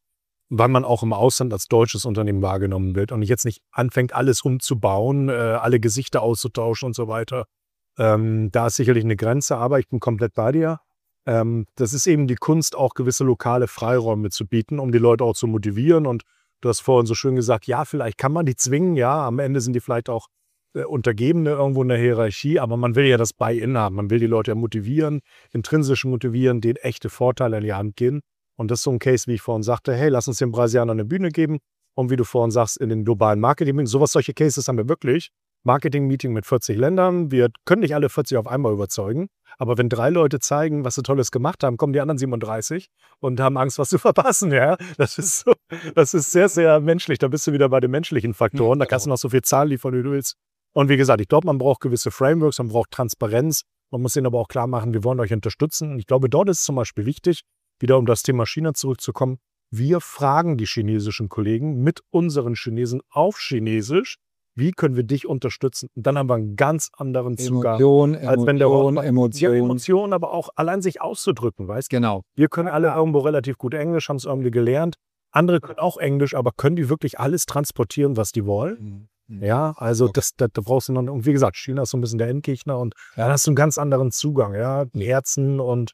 weil man auch im Ausland als deutsches Unternehmen wahrgenommen wird und jetzt nicht anfängt, alles umzubauen, alle Gesichter auszutauschen und so weiter. Da ist sicherlich eine Grenze, aber ich bin komplett bei dir. Das ist eben die Kunst, auch gewisse lokale Freiräume zu bieten, um die Leute auch zu motivieren. Und du hast vorhin so schön gesagt, ja, vielleicht kann man die zwingen, ja, am Ende sind die vielleicht auch Untergebene irgendwo in der Hierarchie, aber man will ja das Buy-in haben. Man will die Leute ja motivieren, intrinsisch motivieren, denen echte Vorteile in die Hand geben. Und das ist so ein Case, wie ich vorhin sagte, hey, lass uns den Brasilianern eine Bühne geben. Und wie du vorhin sagst, in den globalen Marketing, solche Cases haben wir wirklich. Marketing-Meeting mit 40 Ländern. Wir können nicht alle 40 auf einmal überzeugen. Aber wenn 3 Leute zeigen, was sie Tolles gemacht haben, kommen die anderen 37 und haben Angst, was zu verpassen. Ja? Das ist sehr, sehr menschlich. Da bist du wieder bei den menschlichen Faktoren. Da kannst du noch so viel Zahlen liefern, wie du willst. Und wie gesagt, ich glaube, man braucht gewisse Frameworks, man braucht Transparenz. Man muss ihnen aber auch klar machen, wir wollen euch unterstützen. Und ich glaube, dort ist es zum Beispiel wichtig, wieder um das Thema China zurückzukommen, wir fragen die chinesischen Kollegen mit unseren Chinesen auf Chinesisch, wie können wir dich unterstützen? Und dann haben wir einen ganz anderen Zugang. Als wenn der Emotion, aber auch allein sich auszudrücken, weißt du? Genau. Wir können alle irgendwo relativ gut Englisch, haben es irgendwie gelernt. Andere können auch Englisch, aber können die wirklich alles transportieren, was die wollen? Ja, also da brauchst du noch, und wie gesagt, China ist so ein bisschen der Endgegner und da hast du einen ganz anderen Zugang, ja, Herzen und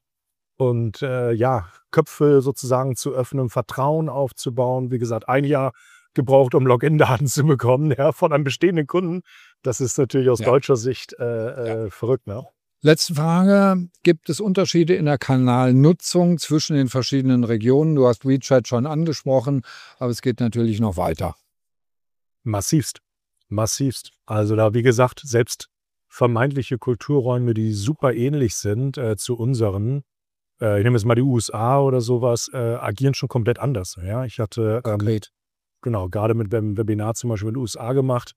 Köpfe sozusagen zu öffnen, Vertrauen aufzubauen. Wie gesagt, 1 Jahr gebraucht, um Login-Daten zu bekommen, ja, von einem bestehenden Kunden. Das ist natürlich aus deutscher Sicht verrückt, ne? Letzte Frage. Gibt es Unterschiede in der Kanalnutzung zwischen den verschiedenen Regionen? Du hast WeChat schon angesprochen, aber es geht natürlich noch weiter. Massivst. Also da, wie gesagt, selbst vermeintliche Kulturräume, die super ähnlich sind zu unseren, ich nehme jetzt mal die USA oder sowas, agieren schon komplett anders. Ja, ich hatte gerade mit dem Webinar zum Beispiel in den USA gemacht.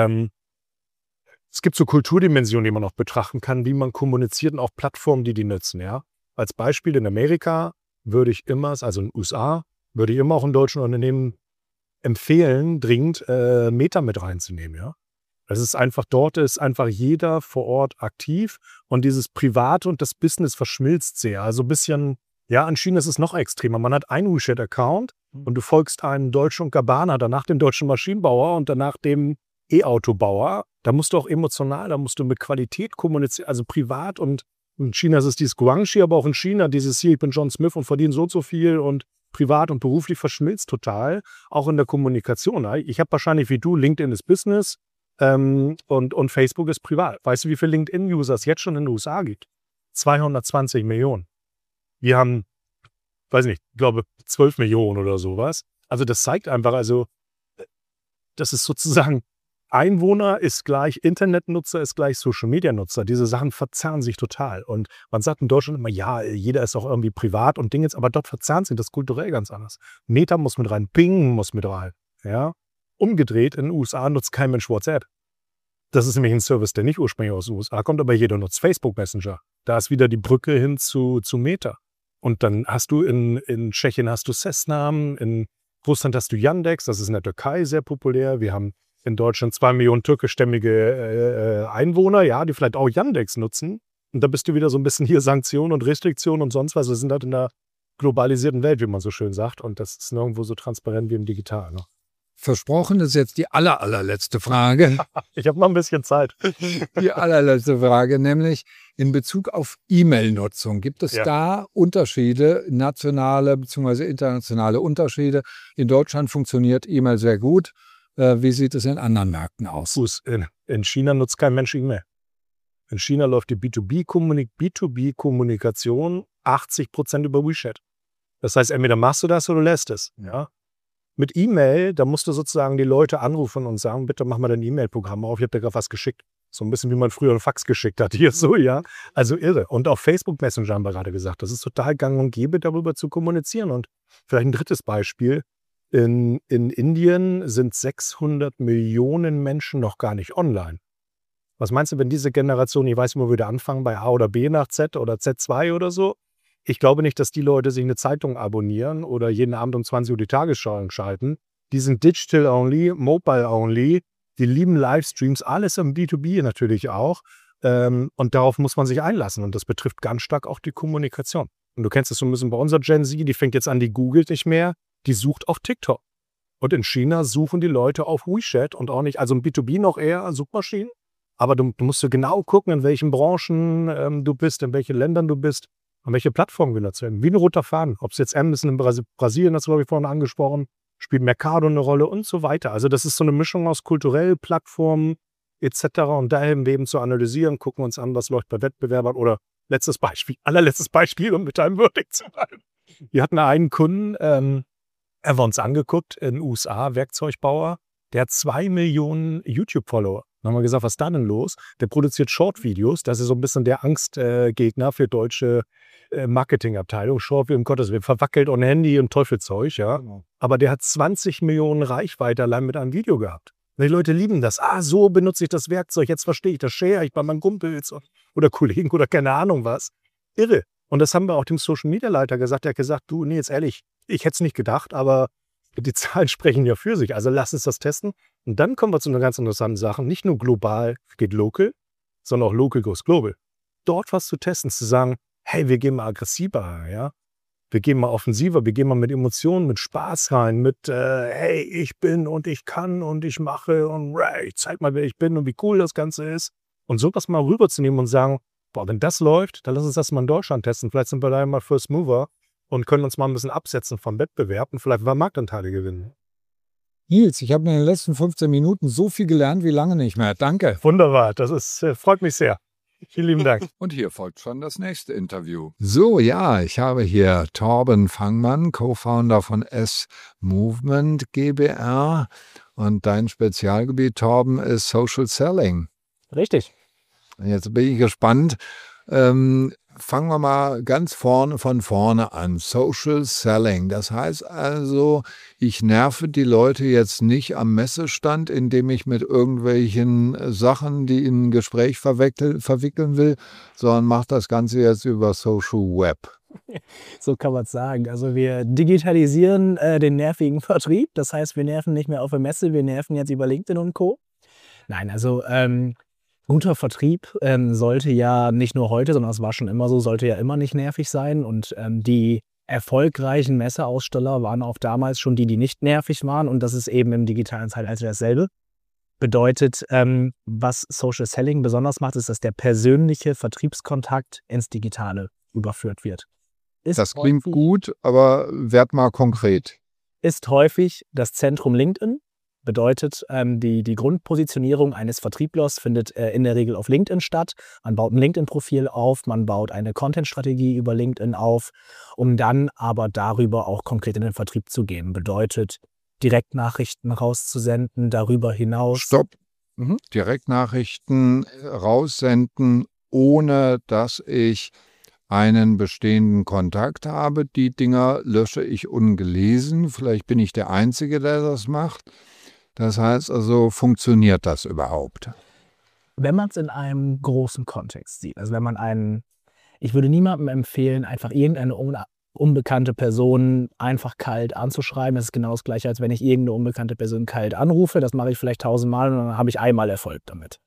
Es gibt so Kulturdimensionen, die man auch betrachten kann, wie man kommuniziert und auch Plattformen, die nutzen. Ja, als Beispiel in Amerika würde ich immer, also in den USA, würde ich immer auch in deutschen Unternehmen empfehlen, dringend Meta mit reinzunehmen. Ja, das ist einfach, dort ist einfach jeder vor Ort aktiv und dieses Private und das Business verschmilzt sehr. Also ein bisschen, ja, an China ist es noch extremer. Man hat einen WeChat-Account und du folgst einem Deutsche und Gabbana, danach dem deutschen Maschinenbauer und danach dem E-Autobauer. Da musst du auch emotional, da musst du mit Qualität kommunizieren, also privat und in China ist es dieses Guangxi, aber auch in China dieses hier, ich bin John Smith und verdiene so und so viel und privat und beruflich verschmilzt total, auch in der Kommunikation. Ich habe wahrscheinlich wie du, LinkedIn ist Business und Facebook ist privat. Weißt du, wie viele LinkedIn-Users jetzt schon in den USA gibt? 220 Millionen. Wir haben, weiß nicht, ich glaube 12 Millionen oder sowas. Also das zeigt einfach, also das ist sozusagen, Einwohner ist gleich Internetnutzer, ist gleich Social-Media-Nutzer. Diese Sachen verzerren sich total. Und man sagt in Deutschland immer, ja, jeder ist auch irgendwie privat und Dinge, aber dort verzerren sich das kulturell ganz anders. Meta muss mit rein, Bing muss mit rein. Ja? Umgedreht, in den USA nutzt kein Mensch WhatsApp. Das ist nämlich ein Service, der nicht ursprünglich aus den USA kommt, aber jeder nutzt Facebook Messenger. Da ist wieder die Brücke hin zu Meta. Und dann hast du in Tschechien hast du Cessnamen, in Russland hast du Yandex, das ist in der Türkei sehr populär. Wir haben in Deutschland 2 Millionen türkischstämmige Einwohner, ja, die vielleicht auch Yandex nutzen. Und da bist du wieder so ein bisschen hier Sanktionen und Restriktionen und sonst was. Wir sind halt in einer globalisierten Welt, wie man so schön sagt. Und das ist nirgendwo so transparent wie im Digitalen. Ne? Versprochen ist jetzt die allerletzte Frage. Ich habe noch ein bisschen Zeit. Die allerletzte Frage, nämlich in Bezug auf E-Mail-Nutzung. Gibt es da Unterschiede, nationale bzw. internationale Unterschiede? In Deutschland funktioniert E-Mail sehr gut. Wie sieht es in anderen Märkten aus? In China nutzt kein Mensch E-Mail. In China läuft die B2B-Kommunikation 80% über WeChat. Das heißt, entweder machst du das oder du lässt es. Ja? Mit E-Mail, da musst du sozusagen die Leute anrufen und sagen, bitte mach mal dein E-Mail-Programm auf, ich habe dir gerade was geschickt. So ein bisschen wie man früher einen Fax geschickt hat. Hier so, ja. Also irre. Und auch Facebook Messenger haben wir gerade gesagt. Das ist total gang und gäbe, darüber zu kommunizieren. Und vielleicht ein drittes Beispiel. In Indien sind 600 Millionen Menschen noch gar nicht online. Was meinst du, wenn diese Generation, ich weiß nicht, wo wir da anfangen, bei A oder B nach Z oder Z2 oder so? Ich glaube nicht, dass die Leute sich eine Zeitung abonnieren oder jeden Abend um 20 Uhr die Tagesschau schalten. Die sind digital only, mobile only, die lieben Livestreams, alles im B2B natürlich auch. Und darauf muss man sich einlassen. Und das betrifft ganz stark auch die Kommunikation. Und du kennst es so ein bisschen bei unserer Gen Z, die fängt jetzt an, die googelt nicht mehr. die sucht auf TikTok. Und in China suchen die Leute auf WeChat und auch nicht, also im B2B noch eher Suchmaschinen. Aber du musst ja genau gucken, in welchen Branchen du bist, in welchen Ländern du bist, an welche Plattformen genutzt werden. Wie ein roter Faden. Ob es jetzt Amazon in Brasilien, das habe ich vorhin angesprochen, spielt Mercado eine Rolle und so weiter. Also das ist so eine Mischung aus kulturell, Plattformen etc. Und daher eben zu analysieren, gucken uns an, was läuft bei Wettbewerbern oder allerletztes Beispiel, um mit einem würdig zu bleiben. Wir hatten einen Kunden, er war uns angeguckt, in den USA, Werkzeugbauer, der hat 2 Millionen YouTube-Follower. Dann haben wir gesagt, was ist da denn los? Der produziert Short-Videos, das ist so ein bisschen der Angstgegner für deutsche Marketingabteilung. Short-Video, um Gottes Willen, verwackelt ohne Handy und Teufelzeug, ja. Genau. Aber der hat 20 Millionen Reichweite allein mit einem Video gehabt. Die Leute lieben das. So benutze ich das Werkzeug, jetzt verstehe ich das, share ich bei meinen Kumpels oder Kollegen oder keine Ahnung was. Irre. Und das haben wir auch dem Social-Media-Leiter gesagt. Der hat gesagt, du, nee, jetzt ehrlich, ich hätte es nicht gedacht, aber die Zahlen sprechen ja für sich. Also lass uns das testen. Und dann kommen wir zu einer ganz interessanten Sache. Nicht nur global geht local, sondern auch local goes global. Dort was zu testen, zu sagen, hey, wir gehen mal aggressiver, ja. Wir gehen mal offensiver, wir gehen mal mit Emotionen, mit Spaß rein, mit hey, ich bin und ich kann und ich mache und ich zeig mal, wer ich bin und wie cool das Ganze ist. Und sowas mal rüberzunehmen und sagen, boah, wenn das läuft, dann lass uns das mal in Deutschland testen. Vielleicht sind wir da mal First Mover und können uns mal ein bisschen absetzen vom Wettbewerb und vielleicht Marktanteile gewinnen. Nils, ich habe in den letzten 15 Minuten so viel gelernt wie lange nicht mehr. Danke. Wunderbar, das ist, freut mich sehr. Vielen lieben Dank. Und hier folgt schon das nächste Interview. So, ja, ich habe hier Torben Fangmann, Co-Founder von S-Movement GbR. Und dein Spezialgebiet, Torben, ist Social Selling. Richtig. Jetzt bin ich gespannt. Fangen wir mal ganz von vorne an. Social Selling. Das heißt also, ich nerve die Leute jetzt nicht am Messestand, indem ich mit irgendwelchen Sachen, die in ein Gespräch verwickeln will, sondern mache das Ganze jetzt über Social Web. So kann man es sagen. Also wir digitalisieren den nervigen Vertrieb. Das heißt, wir nerven nicht mehr auf der Messe, wir nerven jetzt über LinkedIn und Co. Nein, also guter Vertrieb sollte ja nicht nur heute, sondern es war schon immer so, sollte ja immer nicht nervig sein. Und die erfolgreichen Messeaussteller waren auch damals schon die nicht nervig waren. Und das ist eben im digitalen Zeitalter dasselbe. Bedeutet, was Social Selling besonders macht, ist, dass der persönliche Vertriebskontakt ins Digitale überführt wird. Das klingt gut, aber werd mal konkret. Ist häufig das Zentrum LinkedIn. Bedeutet, die Grundpositionierung eines Vertrieblers findet in der Regel auf LinkedIn statt. Man baut ein LinkedIn-Profil auf, man baut eine Content-Strategie über LinkedIn auf, um dann aber darüber auch konkret in den Vertrieb zu gehen. Bedeutet, Direktnachrichten rauszusenden, darüber hinaus. Stopp. Direktnachrichten raussenden, ohne dass ich einen bestehenden Kontakt habe. Die Dinger lösche ich ungelesen. Vielleicht bin ich der Einzige, der das macht. Das heißt also, funktioniert das überhaupt? Wenn man es in einem großen Kontext sieht, also wenn man ich würde niemandem empfehlen, einfach irgendeine unbekannte Person einfach kalt anzuschreiben. Das ist genau das Gleiche, als wenn ich irgendeine unbekannte Person kalt anrufe. Das mache ich vielleicht 1000-mal und dann habe ich einmal Erfolg damit.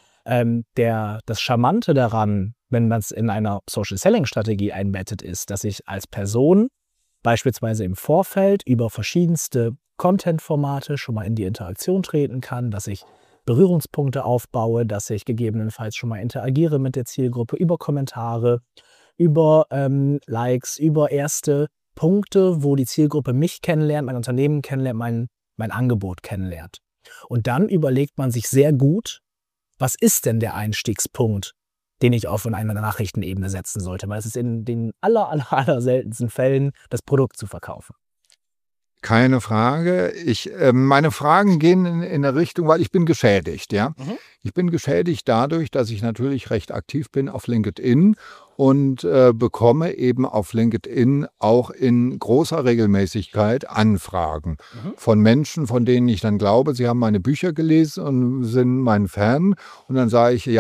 Das Charmante daran, wenn man es in einer Social-Selling-Strategie einbettet, ist, dass ich als Person beispielsweise im Vorfeld über verschiedenste Content-Formate schon mal in die Interaktion treten kann, dass ich Berührungspunkte aufbaue, dass ich gegebenenfalls schon mal interagiere mit der Zielgruppe über Kommentare, über Likes, über erste Punkte, wo die Zielgruppe mich kennenlernt, mein Unternehmen kennenlernt, mein Angebot kennenlernt. Und dann überlegt man sich sehr gut, was ist denn der Einstiegspunkt, den ich auf einer Nachrichtenebene setzen sollte, weil es ist in den aller seltensten Fällen, das Produkt zu verkaufen. Keine Frage. Meine Fragen gehen in eine Richtung, weil ich bin geschädigt. Ja? Ich bin geschädigt dadurch, dass ich natürlich recht aktiv bin auf LinkedIn und bekomme eben auf LinkedIn auch in großer Regelmäßigkeit Anfragen von Menschen, von denen ich dann glaube, sie haben meine Bücher gelesen und sind mein Fan. Und dann sage ich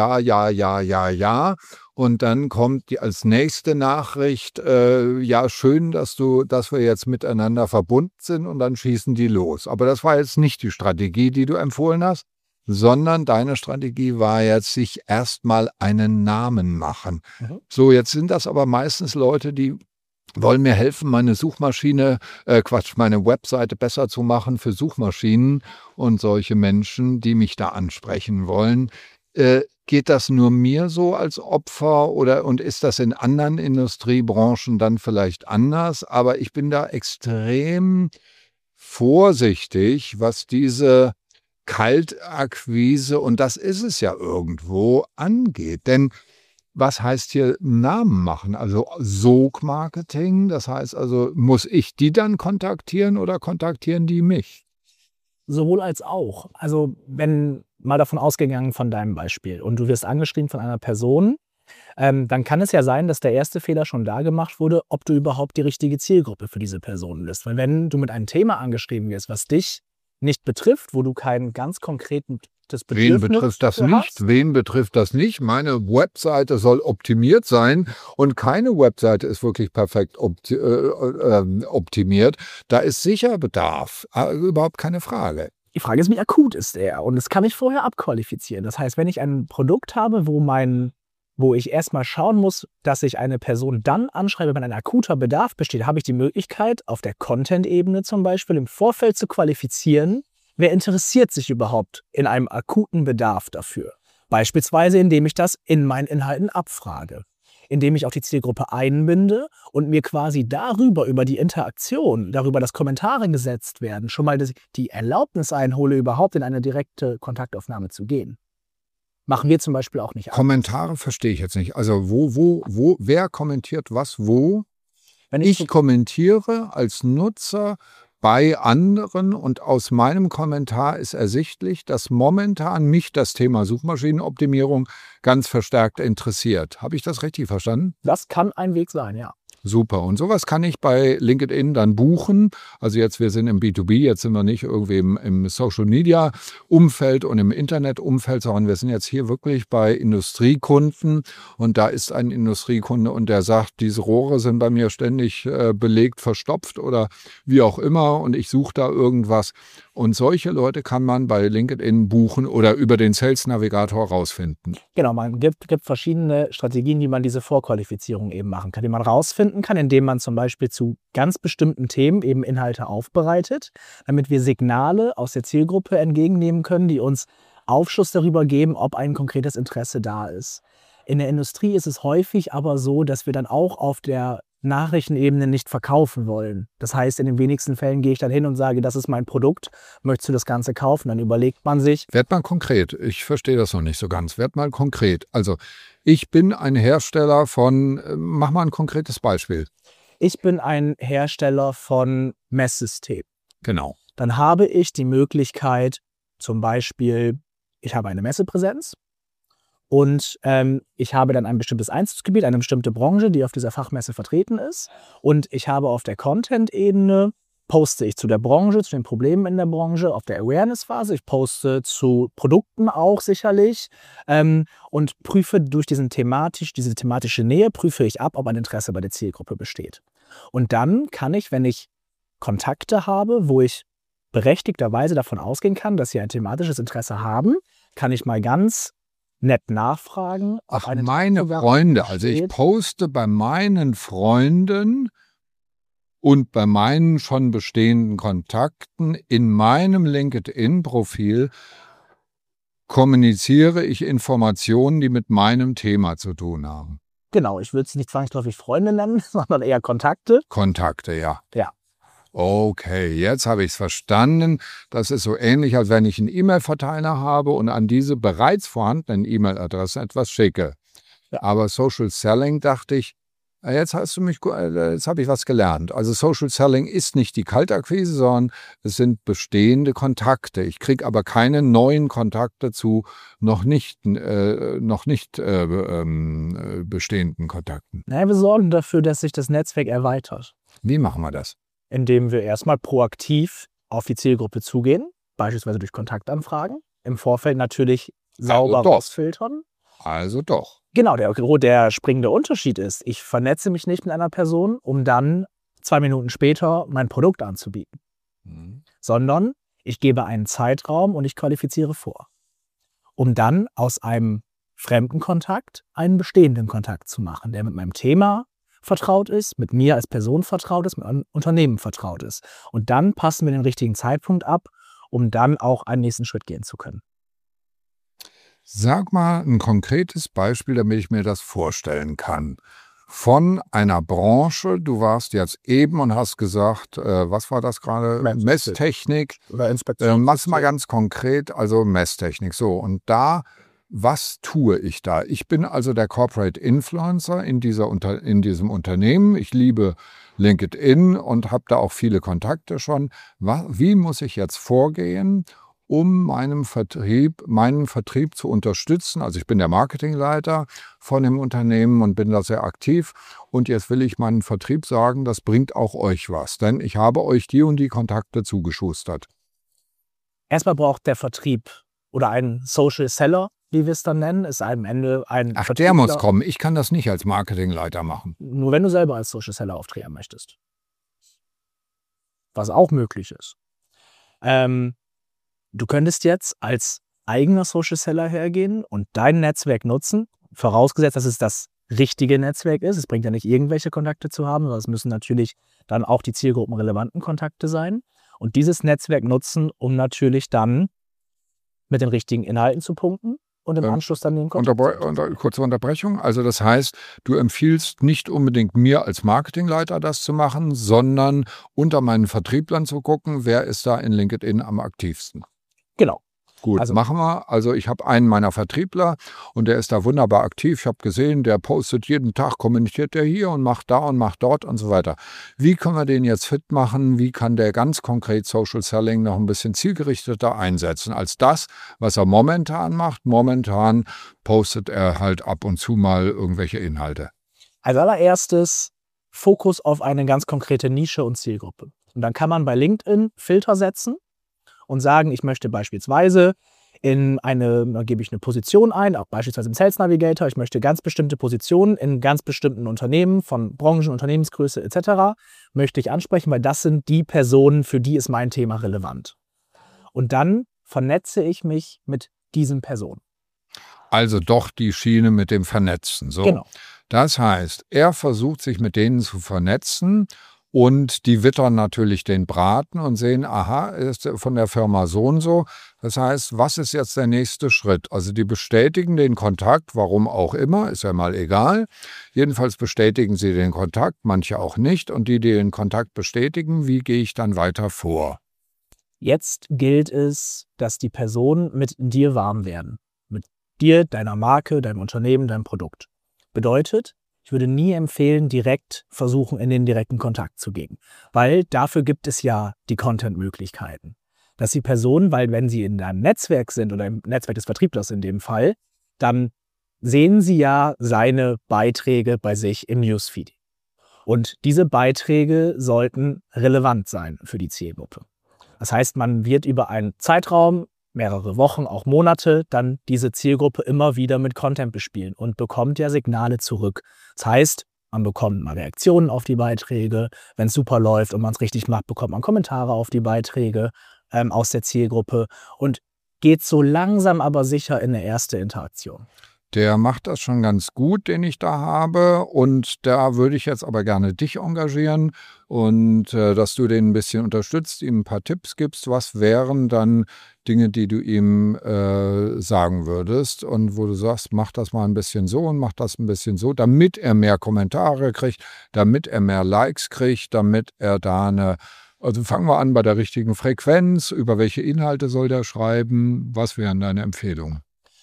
ja. Und dann kommt als nächste Nachricht, ja, schön, dass wir jetzt miteinander verbunden sind, und dann schießen die los. Aber das war jetzt nicht die Strategie, die du empfohlen hast, sondern deine Strategie war jetzt, sich erstmal einen Namen machen. So, jetzt sind das aber meistens Leute, die wollen mir helfen, meine meine Webseite besser zu machen für Suchmaschinen und solche Menschen, die mich da ansprechen wollen. Geht das nur mir so als Opfer und ist das in anderen Industriebranchen dann vielleicht anders? Aber ich bin da extrem vorsichtig, was diese Kaltakquise, und das ist es ja irgendwo, angeht. Denn was heißt hier Namen machen? Also Sog-Marketing, das heißt also, muss ich die dann kontaktieren oder kontaktieren die mich? Sowohl als auch. Also wenn mal davon ausgegangen von deinem Beispiel und du wirst angeschrieben von einer Person, dann kann es ja sein, dass der erste Fehler schon da gemacht wurde, ob du überhaupt die richtige Zielgruppe für diese Person bist. Weil wenn du mit einem Thema angeschrieben wirst, was dich nicht betrifft, wo du keinen ganz konkreten Wen betrifft das nicht? Wen betrifft das nicht? Meine Webseite soll optimiert sein und keine Webseite ist wirklich perfekt optimiert. Da ist sicher Bedarf, überhaupt keine Frage. Die Frage ist, wie akut ist der? Und das kann ich vorher abqualifizieren. Das heißt, wenn ich ein Produkt habe, wo ich erstmal schauen muss, dass ich eine Person dann anschreibe, wenn ein akuter Bedarf besteht, habe ich die Möglichkeit, auf der Content-Ebene zum Beispiel im Vorfeld zu qualifizieren, wer interessiert sich überhaupt in einem akuten Bedarf dafür. Beispielsweise, indem ich das in meinen Inhalten abfrage, indem ich auch die Zielgruppe einbinde und mir quasi über die Interaktion, darüber, dass Kommentare gesetzt werden, schon mal die Erlaubnis einhole, überhaupt in eine direkte Kontaktaufnahme zu gehen. Machen wir zum Beispiel auch nicht. Kommentare verstehe ich jetzt nicht. Also wer kommentiert was wo? Ich kommentiere als Nutzer bei anderen und aus meinem Kommentar ist ersichtlich, dass momentan mich das Thema Suchmaschinenoptimierung ganz verstärkt interessiert. Habe ich das richtig verstanden? Das kann ein Weg sein, ja. Super. Und sowas kann ich bei LinkedIn dann buchen. Also wir sind im B2B, jetzt sind wir nicht irgendwie im Social-Media-Umfeld und im Internet-Umfeld, sondern wir sind jetzt hier wirklich bei Industriekunden. Und da ist ein Industriekunde und der sagt, diese Rohre sind bei mir ständig belegt, verstopft oder wie auch immer. Und ich suche da irgendwas. Und solche Leute kann man bei LinkedIn buchen oder über den Sales-Navigator rausfinden. Genau, man gibt verschiedene Strategien, wie man diese Vorqualifizierung eben machen kann, die man rausfinden kann, indem man zum Beispiel zu ganz bestimmten Themen eben Inhalte aufbereitet, damit wir Signale aus der Zielgruppe entgegennehmen können, die uns Aufschluss darüber geben, ob ein konkretes Interesse da ist. In der Industrie ist es häufig aber so, dass wir dann auch auf der Nachrichtenebene nicht verkaufen wollen. Das heißt, in den wenigsten Fällen gehe ich dann hin und sage, das ist mein Produkt, möchtest du das Ganze kaufen? Dann überlegt man sich. Werd mal konkret, ich verstehe das noch nicht so ganz. Werd mal konkret. Also ich bin ein Hersteller von, mach mal ein konkretes Beispiel. Ich bin ein Hersteller von Messsystemen. Genau. Dann habe ich die Möglichkeit, zum Beispiel, ich habe eine Messepräsenz. Und ich habe dann ein bestimmtes Einzugsgebiet, eine bestimmte Branche, die auf dieser Fachmesse vertreten ist. Und ich habe auf der Content-Ebene, poste ich zu der Branche, zu den Problemen in der Branche, auf der Awareness-Phase. Ich poste zu Produkten auch sicherlich und prüfe durch diese thematische Nähe, prüfe ich ab, ob ein Interesse bei der Zielgruppe besteht. Und dann kann ich, wenn ich Kontakte habe, wo ich berechtigterweise davon ausgehen kann, dass sie ein thematisches Interesse haben, kann ich mal ganz nett nachfragen. Ach, meine Freunde, also ich poste bei meinen Freunden und bei meinen schon bestehenden Kontakten in meinem LinkedIn-Profil kommuniziere ich Informationen, die mit meinem Thema zu tun haben. Genau, ich würde es nicht zwangsläufig Freunde nennen, sondern eher Kontakte. Kontakte, ja. Ja. Okay, jetzt habe ich es verstanden. Das ist so ähnlich, als wenn ich einen E-Mail-Verteiler habe und an diese bereits vorhandenen E-Mail-Adressen etwas schicke. Ja. Aber Social Selling dachte ich, jetzt habe ich was gelernt. Also Social Selling ist nicht die Kaltakquise, sondern es sind bestehende Kontakte. Ich kriege aber keine neuen Kontakte zu noch nicht bestehenden Kontakten. Naja, wir sorgen dafür, dass sich das Netzwerk erweitert. Wie machen wir das? Indem wir erstmal proaktiv auf die Zielgruppe zugehen, beispielsweise durch Kontaktanfragen, im Vorfeld natürlich sauber rausfiltern. Also doch. Genau, der springende Unterschied ist, ich vernetze mich nicht mit einer Person, um dann 2 Minuten später mein Produkt anzubieten, sondern ich gebe einen Zeitraum und ich qualifiziere vor, um dann aus einem fremden Kontakt einen bestehenden Kontakt zu machen, der mit meinem Thema vertraut ist, mit mir als Person vertraut ist, mit einem Unternehmen vertraut ist. Und dann passen wir den richtigen Zeitpunkt ab, um dann auch einen nächsten Schritt gehen zu können. Sag mal ein konkretes Beispiel, damit ich mir das vorstellen kann. Von einer Branche, du warst jetzt eben und hast gesagt, was war das gerade? Messtechnik. Oder Inspektion. Mach's mal ganz konkret, also Messtechnik. So, und da, was tue ich da? Ich bin also der Corporate Influencer in diesem Unternehmen. Ich liebe LinkedIn und habe da auch viele Kontakte schon. Wie muss ich jetzt vorgehen, um meinen Vertrieb zu unterstützen? Also ich bin der Marketingleiter von dem Unternehmen und bin da sehr aktiv. Und jetzt will ich meinen Vertrieb sagen, das bringt auch euch was, denn ich habe euch die und die Kontakte zugeschustert. Erstmal braucht der Vertrieb oder ein Social Seller, wie wir es dann nennen, ist am Ende ein Ach, Vertriebler. der muss kommen. Ich kann das nicht als Marketingleiter machen. Nur wenn du selber als Social Seller auftreten möchtest. Was auch möglich ist. Du könntest jetzt als eigener Social Seller hergehen und dein Netzwerk nutzen, vorausgesetzt, dass es das richtige Netzwerk ist. Es bringt ja nicht irgendwelche Kontakte zu haben, sondern es müssen natürlich dann auch die zielgruppenrelevanten Kontakte sein. Und dieses Netzwerk nutzen, um natürlich dann mit den richtigen Inhalten zu punkten und im Anschluss dann den Kontakt Kurze Unterbrechung. Also das heißt, du empfiehlst nicht unbedingt mir als Marketingleiter das zu machen, sondern unter meinen Vertrieblern zu gucken, wer ist da in LinkedIn am aktivsten. Genau. Gut, Also machen wir. Also ich habe einen meiner Vertriebler und der ist da wunderbar aktiv. Ich habe gesehen, der postet jeden Tag, kommentiert der hier und macht da und macht dort und so weiter. Wie können wir den jetzt fit machen? Wie kann der ganz konkret Social Selling noch ein bisschen zielgerichteter einsetzen als das, was er momentan macht? Momentan postet er halt ab und zu mal irgendwelche Inhalte. Als allererstes Fokus auf eine ganz konkrete Nische und Zielgruppe. Und dann kann man bei LinkedIn Filter setzen und sagen, ich möchte beispielsweise da gebe ich eine Position ein, auch beispielsweise im Sales Navigator, ich möchte ganz bestimmte Positionen in ganz bestimmten Unternehmen von Branchen, Unternehmensgröße etc. möchte ich ansprechen, weil das sind die Personen, für die ist mein Thema relevant. Und dann vernetze ich mich mit diesen Personen. Also doch die Schiene mit dem Vernetzen. So. Genau. Das heißt, er versucht sich mit denen zu vernetzen. Und die wittern natürlich den Braten und sehen, aha, ist von der Firma so und so. Das heißt, was ist jetzt der nächste Schritt? Also die bestätigen den Kontakt, warum auch immer, ist ja mal egal. Jedenfalls bestätigen sie den Kontakt, manche auch nicht. Und die den Kontakt bestätigen, wie gehe ich dann weiter vor? Jetzt gilt es, dass die Personen mit dir warm werden. Mit dir, deiner Marke, deinem Unternehmen, deinem Produkt. Bedeutet, ich würde nie empfehlen, direkt versuchen, in den direkten Kontakt zu gehen. Weil dafür gibt es ja die Content-Möglichkeiten. Dass die Personen, weil wenn sie in deinem Netzwerk sind oder im Netzwerk des Vertrieblers in dem Fall, dann sehen sie ja seine Beiträge bei sich im Newsfeed. Und diese Beiträge sollten relevant sein für die Zielgruppe. Das heißt, man wird über einen Zeitraum, mehrere Wochen, auch Monate, dann diese Zielgruppe immer wieder mit Content bespielen und bekommt ja Signale zurück. Das heißt, man bekommt mal Reaktionen auf die Beiträge. Wenn es super läuft und man es richtig macht, bekommt man Kommentare auf die Beiträge aus der Zielgruppe und geht so langsam aber sicher in eine erste Interaktion. Der macht das schon ganz gut, den ich da habe. Und da würde ich jetzt aber gerne dich engagieren und dass du den ein bisschen unterstützt, ihm ein paar Tipps gibst. Was wären dann Dinge, die du ihm sagen würdest und wo du sagst, mach das mal ein bisschen so und mach das ein bisschen so, damit er mehr Kommentare kriegt, damit er mehr Likes kriegt, damit er da also fangen wir an bei der richtigen Frequenz. Über welche Inhalte soll der schreiben? Was wären deine Empfehlungen?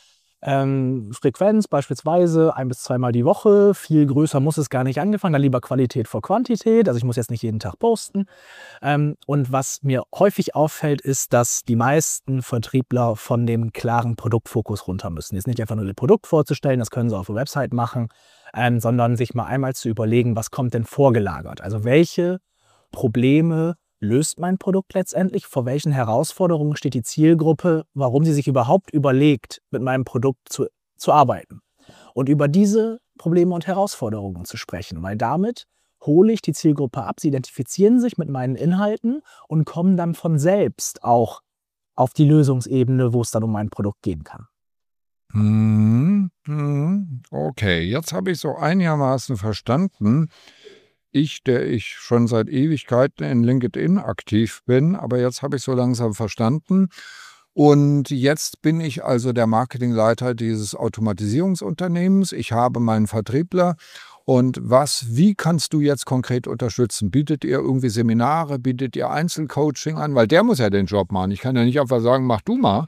Frequenz beispielsweise 1- bis 2-mal die Woche. Viel größer muss es gar nicht angefangen. Dann lieber Qualität vor Quantität. Also ich muss jetzt nicht jeden Tag posten. Und was mir häufig auffällt, ist, dass die meisten Vertriebler von dem klaren Produktfokus runter müssen. Jetzt nicht einfach nur ihr Produkt vorzustellen, das können sie auf der Website machen, sondern sich mal einmal zu überlegen, was kommt denn vorgelagert. Also welche Probleme löst mein Produkt letztendlich? Vor welchen Herausforderungen steht die Zielgruppe? Warum sie sich überhaupt überlegt, mit meinem Produkt zu arbeiten? Und über diese Probleme und Herausforderungen zu sprechen, weil damit hole ich die Zielgruppe ab, sie identifizieren sich mit meinen Inhalten und kommen dann von selbst auch auf die Lösungsebene, wo es dann um mein Produkt gehen kann. Okay, jetzt habe ich so einigermaßen verstanden. Der ich schon seit Ewigkeiten in LinkedIn aktiv bin, aber jetzt habe ich so langsam verstanden. Und jetzt bin ich also der Marketingleiter dieses Automatisierungsunternehmens. Ich habe meinen Vertriebler. Und wie kannst du jetzt konkret unterstützen? Bietet ihr irgendwie Seminare, bietet ihr Einzelcoaching an? Weil der muss ja den Job machen. Ich kann ja nicht einfach sagen, mach du mal,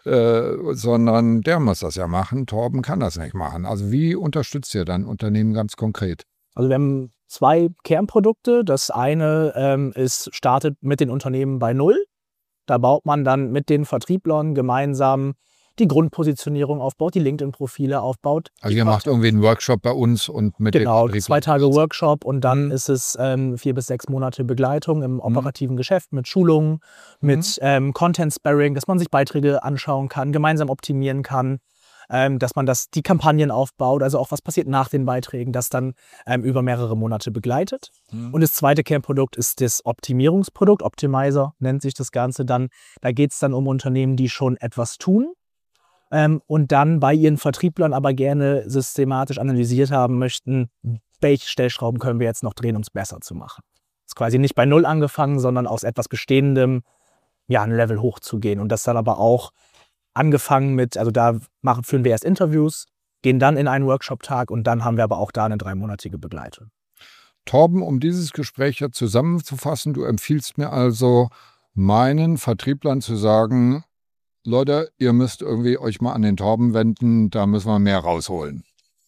sondern der muss das ja machen. Torben kann das nicht machen. Also wie unterstützt ihr dein Unternehmen ganz konkret? Also wir haben 2 Kernprodukte. Das eine startet mit den Unternehmen bei Null. Da baut man dann mit den Vertrieblern gemeinsam die Grundpositionierung aufbaut, die LinkedIn-Profile aufbaut. Also ihr macht irgendwie einen Workshop bei uns und mit Genau, 2 Tage Workshop und dann ist es 4 bis 6 Monate Begleitung im operativen Geschäft mit Schulungen, mit Content-Sparring, dass man sich Beiträge anschauen kann, gemeinsam optimieren kann, dass man die Kampagnen aufbaut, also auch was passiert nach den Beiträgen, das dann über mehrere Monate begleitet. Und das zweite Kernprodukt ist das Optimierungsprodukt, Optimizer nennt sich das Ganze dann. Da geht es dann um Unternehmen, die schon etwas tun und dann bei ihren Vertrieblern aber gerne systematisch analysiert haben möchten, welche Stellschrauben können wir jetzt noch drehen, um es besser zu machen. Es ist quasi nicht bei Null angefangen, sondern aus etwas Bestehendem ein Level hochzugehen und das dann aber auch angefangen mit, also führen wir erst Interviews, gehen dann in einen Workshop-Tag und dann haben wir aber auch da eine 3-monatige Begleitung. Torben, um dieses Gespräch jetzt zusammenzufassen, du empfiehlst mir also, meinen Vertrieblern zu sagen, Leute, ihr müsst irgendwie euch mal an den Torben wenden, da müssen wir mehr rausholen.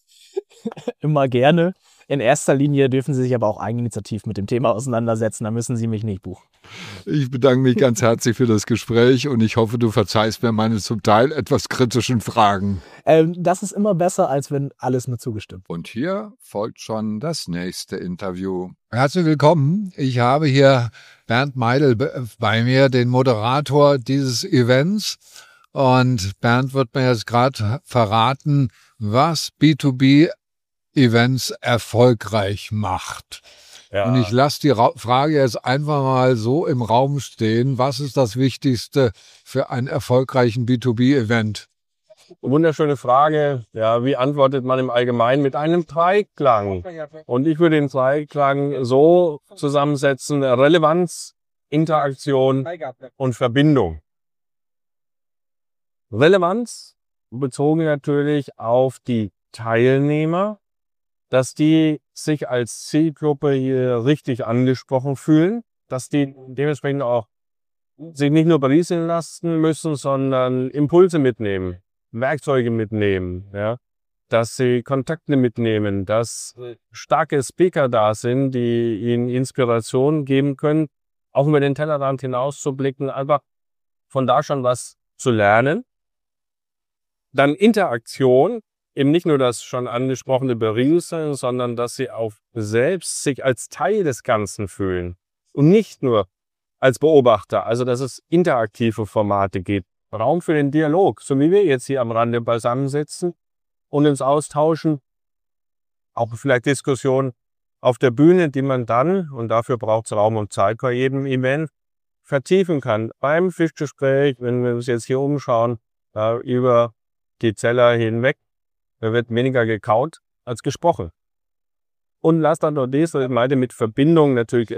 Immer gerne. In erster Linie dürfen Sie sich aber auch eigeninitiativ mit dem Thema auseinandersetzen, da müssen Sie mich nicht buchen. Ich bedanke mich ganz herzlich für das Gespräch und ich hoffe, du verzeihst mir meine zum Teil etwas kritischen Fragen. Das ist immer besser, als wenn alles nur zugestimmt. Und hier folgt schon das nächste Interview. Herzlich willkommen. Ich habe hier Bernd Meidel bei mir, den Moderator dieses Events. Und Bernd wird mir jetzt gerade verraten, was B2B-Events erfolgreich macht. Ja. Und ich lasse die Frage jetzt einfach mal so im Raum stehen. Was ist das Wichtigste für einen erfolgreichen B2B-Event? Wunderschöne Frage. Ja, wie antwortet man im Allgemeinen? Mit einem Dreiklang. Und ich würde den Dreiklang so zusammensetzen: Relevanz, Interaktion und Verbindung. Relevanz bezogen natürlich auf die Teilnehmer, dass die sich als Zielgruppe hier richtig angesprochen fühlen, dass die dementsprechend auch sich nicht nur berieseln lassen müssen, sondern Impulse mitnehmen, Werkzeuge mitnehmen, ja, dass sie Kontakte mitnehmen, dass starke Speaker da sind, die ihnen Inspiration geben können, auch über den Tellerrand hinaus zu blicken, einfach von da schon was zu lernen. Dann Interaktion, eben nicht nur das schon angesprochene Berieseln, sondern dass sie auch selbst sich als Teil des Ganzen fühlen und nicht nur als Beobachter, also dass es interaktive Formate gibt. Raum für den Dialog, so wie wir jetzt hier am Rande beisammensitzen und uns austauschen. Auch vielleicht Diskussionen auf der Bühne, die man dann, und dafür braucht es Raum und Zeit bei jedem Event, vertiefen kann. Beim Fischgespräch, wenn wir uns jetzt hier umschauen, über die Teller hinweg, da wird weniger gekaut als gesprochen. Und last but not least, ich meinte mit Verbindung natürlich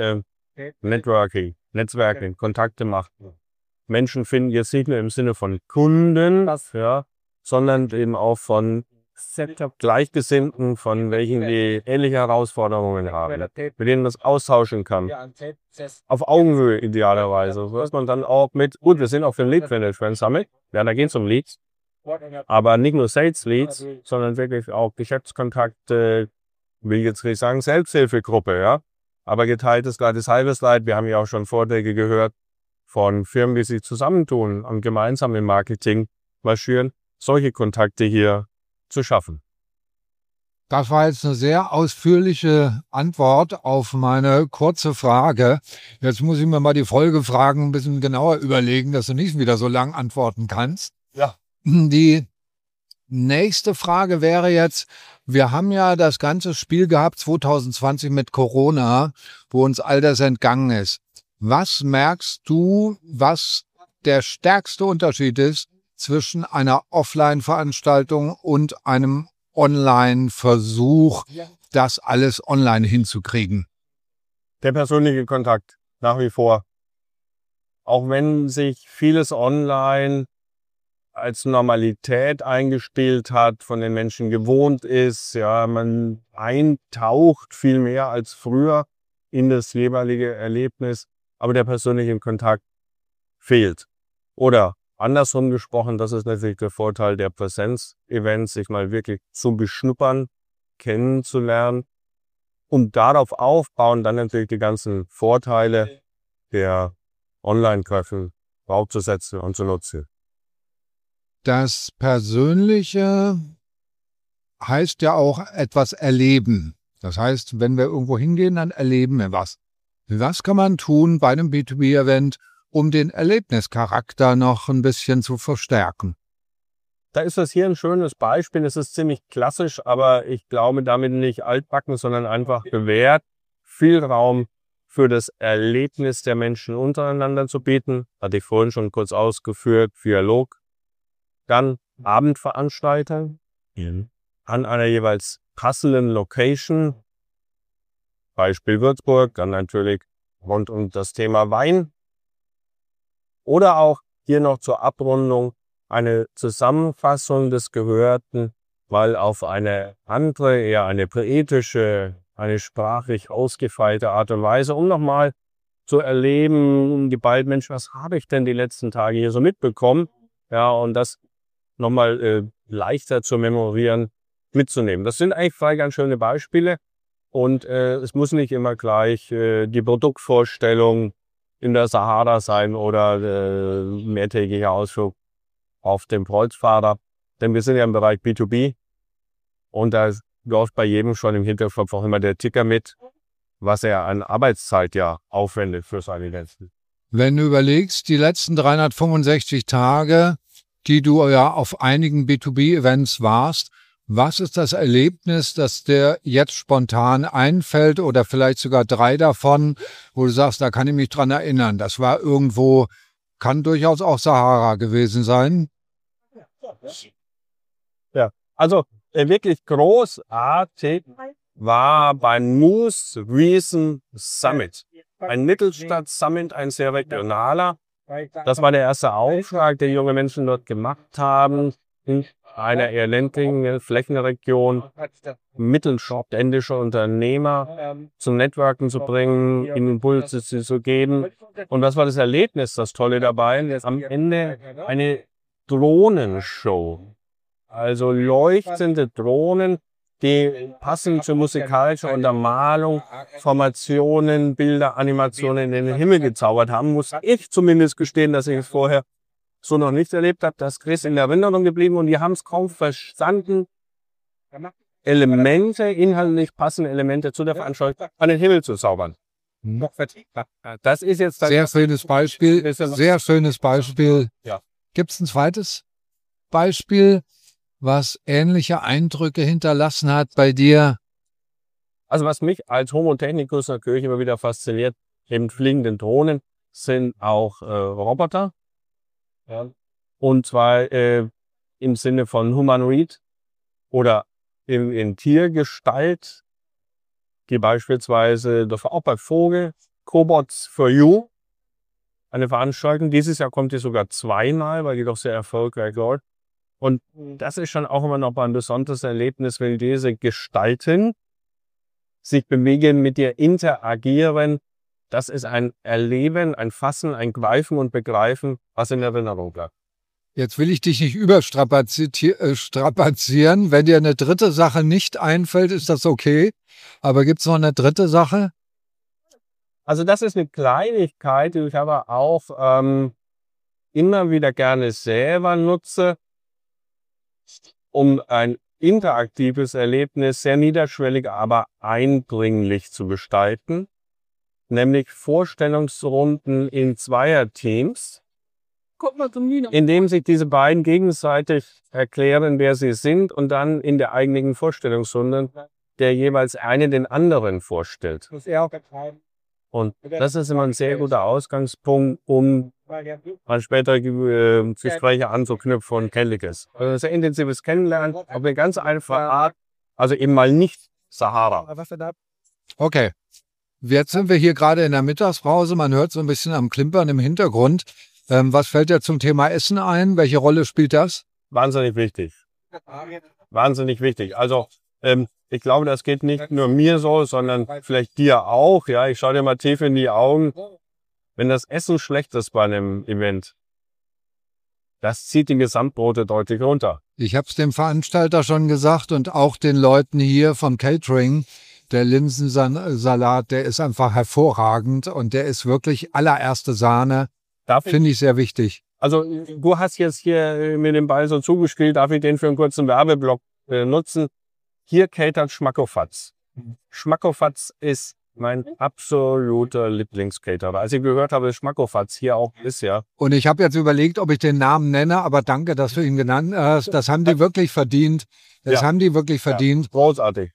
Netzwerking, Kontakte machen. Menschen finden jetzt nicht nur im Sinne von Kunden, ja, sondern eben auch von Gleichgesinnten, von welchen die ähnliche Herausforderungen haben, mit denen man das austauschen kann. Auf Augenhöhe idealerweise, so dass man dann auch gut, wir sind auf dem Lead Management Summit, ja, da geht es um Leads, aber nicht nur Sales Leads, sondern wirklich auch Geschäftskontakte, will jetzt nicht sagen Selbsthilfegruppe, ja, aber geteiltes Leid ist halbes Leid. Wir haben ja auch schon Vorträge gehört von Firmen, die sich zusammentun und gemeinsam im Marketing marschieren, solche Kontakte hier zu schaffen. Das war jetzt eine sehr ausführliche Antwort auf meine kurze Frage. Jetzt muss ich mir mal die Folgefragen ein bisschen genauer überlegen, dass du nicht wieder so lang antworten kannst. Ja. Die nächste Frage wäre jetzt, wir haben ja das ganze Spiel gehabt 2020 mit Corona, wo uns all das entgangen ist. Was merkst du, was der stärkste Unterschied ist zwischen einer Offline-Veranstaltung und einem Online-Versuch, das alles online hinzukriegen? Der persönliche Kontakt, nach wie vor. Auch wenn sich vieles online als Normalität eingespielt hat, von den Menschen gewohnt ist, ja, man eintaucht viel mehr als früher in das jeweilige Erlebnis, aber der persönliche Kontakt fehlt. Oder andersrum gesprochen, das ist natürlich der Vorteil der Präsenz-Events, sich mal wirklich zu beschnuppern, kennenzulernen und darauf aufbauen, dann natürlich die ganzen Vorteile der Online-Treffen draufzusetzen und zu nutzen. Das Persönliche heißt ja auch etwas erleben. Das heißt, wenn wir irgendwo hingehen, dann erleben wir was. Was kann man tun bei einem B2B-Event, um den Erlebnischarakter noch ein bisschen zu verstärken? Da ist das hier ein schönes Beispiel. Es ist ziemlich klassisch, aber ich glaube damit nicht altbacken, sondern einfach bewährt. Viel Raum für das Erlebnis der Menschen untereinander zu bieten. Hatte ich vorhin schon kurz ausgeführt. Dialog. Dann Abendveranstalter an einer jeweils passenden Location. Beispiel Würzburg, dann natürlich rund um das Thema Wein. Oder auch hier noch zur Abrundung eine Zusammenfassung des Gehörten, weil auf eine andere, eher eine poetische, eine sprachlich ausgefeilte Art und Weise, um nochmal zu erleben, geballt, Mensch, was habe ich denn die letzten Tage hier so mitbekommen? Ja, und das nochmal leichter zu memorieren, mitzunehmen. Das sind eigentlich zwei ganz schöne Beispiele und es muss nicht immer gleich die Produktvorstellung in der Sahara sein oder mehrtägiger Ausflug auf dem Kreuzfahrer, denn wir sind ja im Bereich B2B und da läuft bei jedem schon im Hinterkopf auch immer der Ticker mit, was er an Arbeitszeit ja aufwendet für seine Events. Wenn du überlegst, die letzten 365 Tage, die du ja auf einigen B2B-Events warst, was ist das Erlebnis, das dir jetzt spontan einfällt oder vielleicht sogar 3 davon, wo du sagst, da kann ich mich dran erinnern, das war irgendwo, kann durchaus auch Sahara gewesen sein? Ja, also wirklich großartig war beim Moose Reason Summit. Ein Mittelstadt-Summit, ein sehr regionaler. Das war der erste Auftrag, den junge Menschen dort gemacht haben, in einer eher ländlichen Flächenregion mittelständische Unternehmer zum Networken zu bringen, ihnen Impulse zu geben. Und was war das Erlebnis, das Tolle dabei? Am Ende eine Drohnenshow. Also leuchtende Drohnen, die passend zur musikalischen Untermalung Formationen, Bilder, Animationen in den Himmel gezaubert haben, muss ich zumindest gestehen, dass ich es vorher so noch nicht erlebt habe. Das ist in Erinnerung geblieben und die haben es kaum verstanden, Elemente, inhaltlich passende Elemente zu der Veranstaltung an den Himmel zu zaubern. Das ist jetzt sehr schönes Beispiel. Sehr schönes Beispiel. Ja. Gibt es ein zweites Beispiel, was ähnliche Eindrücke hinterlassen hat bei dir? Also was mich als Homo Technicus natürlich immer wieder fasziniert, neben fliegenden Drohnen, sind auch Roboter. Ja. Und zwar im Sinne von Humanoid oder in Tiergestalt, die beispielsweise auch bei Vogel, Cobots for You, eine Veranstaltung. Dieses Jahr kommt die sogar zweimal, weil die doch sehr erfolgreich läuft. Und das ist schon auch immer noch ein besonderes Erlebnis, wenn diese Gestalten sich bewegen, mit dir interagieren. Das ist ein Erleben, ein Fassen, ein Greifen und Begreifen, was in Erinnerung bleibt. Jetzt will ich dich nicht überstrapazieren. Wenn dir eine dritte Sache nicht einfällt, ist das okay. Aber gibt es noch eine dritte Sache? Also das ist eine Kleinigkeit, die ich aber auch immer wieder gerne selber nutze, um ein interaktives Erlebnis sehr niederschwellig, aber eindringlich zu gestalten. Nämlich Vorstellungsrunden in Zweierteams, in dem sich diese beiden gegenseitig erklären, wer sie sind und dann in der eigenen Vorstellungsrunde der jeweils eine den anderen vorstellt. Und das ist immer ein sehr guter Ausgangspunkt, um an spätere Gespräche anzuknüpfen und Kenntliches. Also sehr intensives Kennenlernen auf eine ganz einfache Art, also eben mal nicht Sahara. Okay. Jetzt sind wir hier gerade in der Mittagspause. Man hört so ein bisschen am Klimpern im Hintergrund. Was fällt dir zum Thema Essen ein? Welche Rolle spielt das? Wahnsinnig wichtig. Wahnsinnig wichtig. Also ich glaube, das geht nicht nur mir so, sondern vielleicht dir auch. Ja, ich schaue dir mal tief in die Augen. Wenn das Essen schlecht ist bei einem Event, das zieht die Gesamtquote deutlich runter. Ich habe es dem Veranstalter schon gesagt und auch den Leuten hier vom Catering. Der Linsensalat, der ist einfach hervorragend und der ist wirklich allererste Sahne. Finde ich sehr wichtig. Also du hast jetzt hier mir den Ball so zugespielt, darf ich den für einen kurzen Werbeblock nutzen? Hier catert Schmackofatz. Schmackofatz ist mein absoluter Lieblingscaterer. Als ich gehört habe, Schmackofatz hier auch ist, ja. Und ich habe jetzt überlegt, ob ich den Namen nenne, aber danke, dass du ihn genannt hast. Das haben die wirklich verdient. Haben die wirklich verdient. Ja, großartig.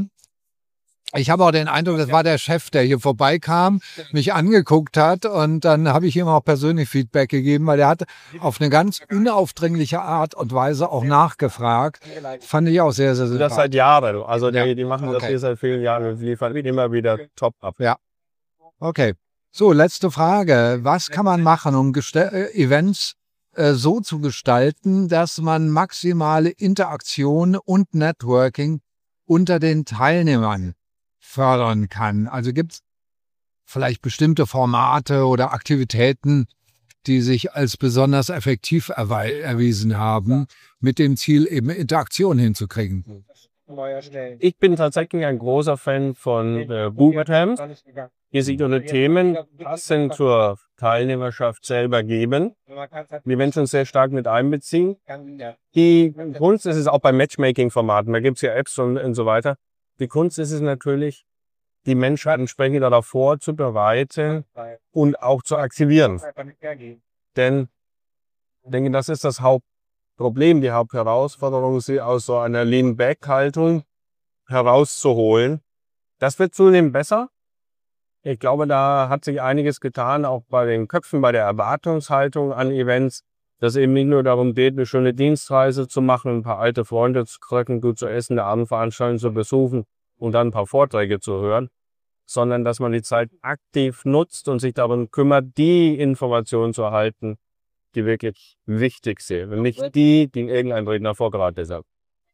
Ich habe auch den Eindruck, das war der Chef, der hier vorbeikam, mich angeguckt hat und dann habe ich ihm auch persönlich Feedback gegeben, weil er hat auf eine ganz unaufdringliche Art und Weise auch nachgefragt. Fand ich auch sehr, sehr sympathisch. Das seit Jahren. Also die machen das hier seit vielen Jahren und liefern immer wieder top ab. Ja. Okay. So, letzte Frage. Was kann man machen, um Events so zu gestalten, dass man maximale Interaktion und Networking unter den Teilnehmern fördern kann? Also gibt es vielleicht bestimmte Formate oder Aktivitäten, die sich als besonders effektiv erwiesen haben, mit dem Ziel, eben Interaktion hinzukriegen? Ich bin tatsächlich ein großer Fan von Bootcamps, die sich unter Themen passend zur Teilnehmerschaft selber geben, die Menschen sehr stark mit einbeziehen. Die Kunst ist es auch bei Matchmaking-Formaten, da gibt es ja Apps und so weiter. Die Kunst ist es natürlich, die Menschen entsprechend darauf vorzubereiten und auch zu aktivieren. Denn ich denke, das ist das Hauptproblem, die Hauptherausforderung, sie aus so einer Lean-Back-Haltung herauszuholen. Das wird zunehmend besser. Ich glaube, da hat sich einiges getan, auch bei den Köpfen, bei der Erwartungshaltung an Events, dass eben nicht nur darum geht, eine schöne Dienstreise zu machen, ein paar alte Freunde zu treffen, gut zu essen, eine Abendveranstaltung zu besuchen und dann ein paar Vorträge zu hören, sondern dass man die Zeit aktiv nutzt und sich darum kümmert, die Informationen zu erhalten, die wirklich wichtig sind und nicht die irgendein Redner vorgereitet hat.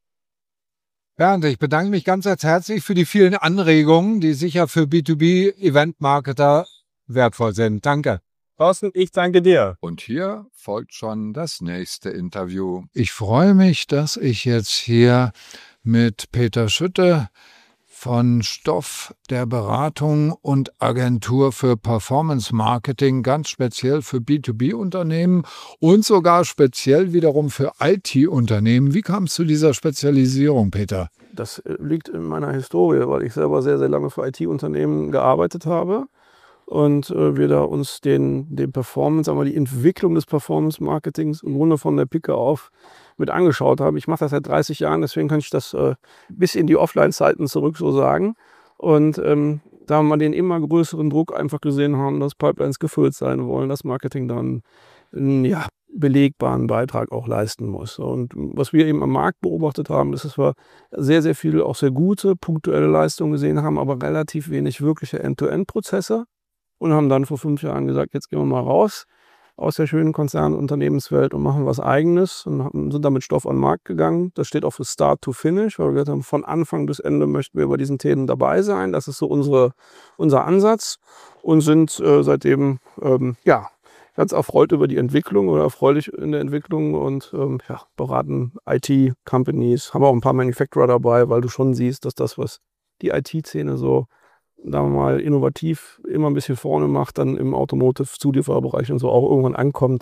Bernd, ich bedanke mich ganz herzlich für die vielen Anregungen, die sicher für B2B-Event-Marketer wertvoll sind. Danke. Thorsten, ich danke dir. Und hier folgt schon das nächste Interview. Ich freue mich, dass ich jetzt hier mit Peter Schütte von Stoff der Beratung und Agentur für Performance Marketing, ganz speziell für B2B-Unternehmen und sogar speziell wiederum für IT-Unternehmen. Wie kam es zu dieser Spezialisierung, Peter? Das liegt in meiner Historie, weil ich selber sehr, sehr lange für IT-Unternehmen gearbeitet habe. Und wir da uns den Performance, aber die Entwicklung des Performance-Marketings im Grunde von der Pike auf mit angeschaut haben. Ich mache das seit 30 Jahren, deswegen kann ich das bis in die Offline-Zeiten zurück so sagen. Und da wir den immer größeren Druck einfach gesehen haben, dass Pipelines gefüllt sein wollen, dass Marketing dann einen belegbaren Beitrag auch leisten muss. Und was wir eben am Markt beobachtet haben, ist, dass wir sehr, sehr viele auch sehr gute punktuelle Leistungen gesehen haben, aber relativ wenig wirkliche End-to-End-Prozesse. Und haben dann vor 5 Jahren gesagt, jetzt gehen wir mal raus aus der schönen Konzern-Unternehmenswelt und machen was Eigenes und sind damit Stoff an den Markt gegangen. Das steht auch für Start to Finish, weil wir gesagt haben, von Anfang bis Ende möchten wir bei diesen Themen dabei sein. Das ist so unser Ansatz und sind seitdem ganz erfreut über die Entwicklung oder erfreulich in der Entwicklung und beraten IT-Companies. Haben auch ein paar Manufacturer dabei, weil du schon siehst, dass das, was die IT-Szene so, sagen wir mal, innovativ immer ein bisschen vorne macht, dann im Automotive-Zuliefererbereich und so auch irgendwann ankommt.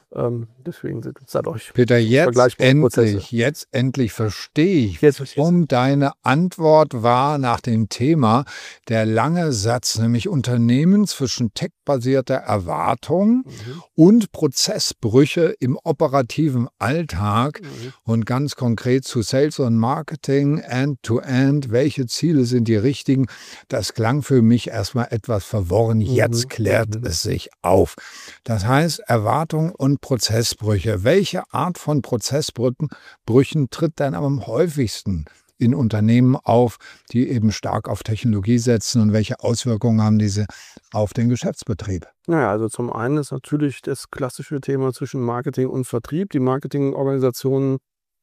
Deswegen sind es dadurch Peter, jetzt vergleichbare Prozesse. endlich verstehe ich, Jetzt verstehst du. warum deine Antwort war nach dem Thema der lange Satz, nämlich Unternehmen zwischen tech-basierter Erwartung und Prozessbrüche im operativen Alltag und ganz konkret zu Sales und Marketing, End-to-End, welche Ziele sind die richtigen? Das klang für mich erstmal etwas verworren. Jetzt klärt es sich auf. Das heißt, Erwartung und Prozessbrüche. Welche Art von Prozessbrüchen tritt denn am häufigsten in Unternehmen auf, die eben stark auf Technologie setzen, und welche Auswirkungen haben diese auf den Geschäftsbetrieb? Naja, also zum einen ist natürlich das klassische Thema zwischen Marketing und Vertrieb. Die Marketingorganisationen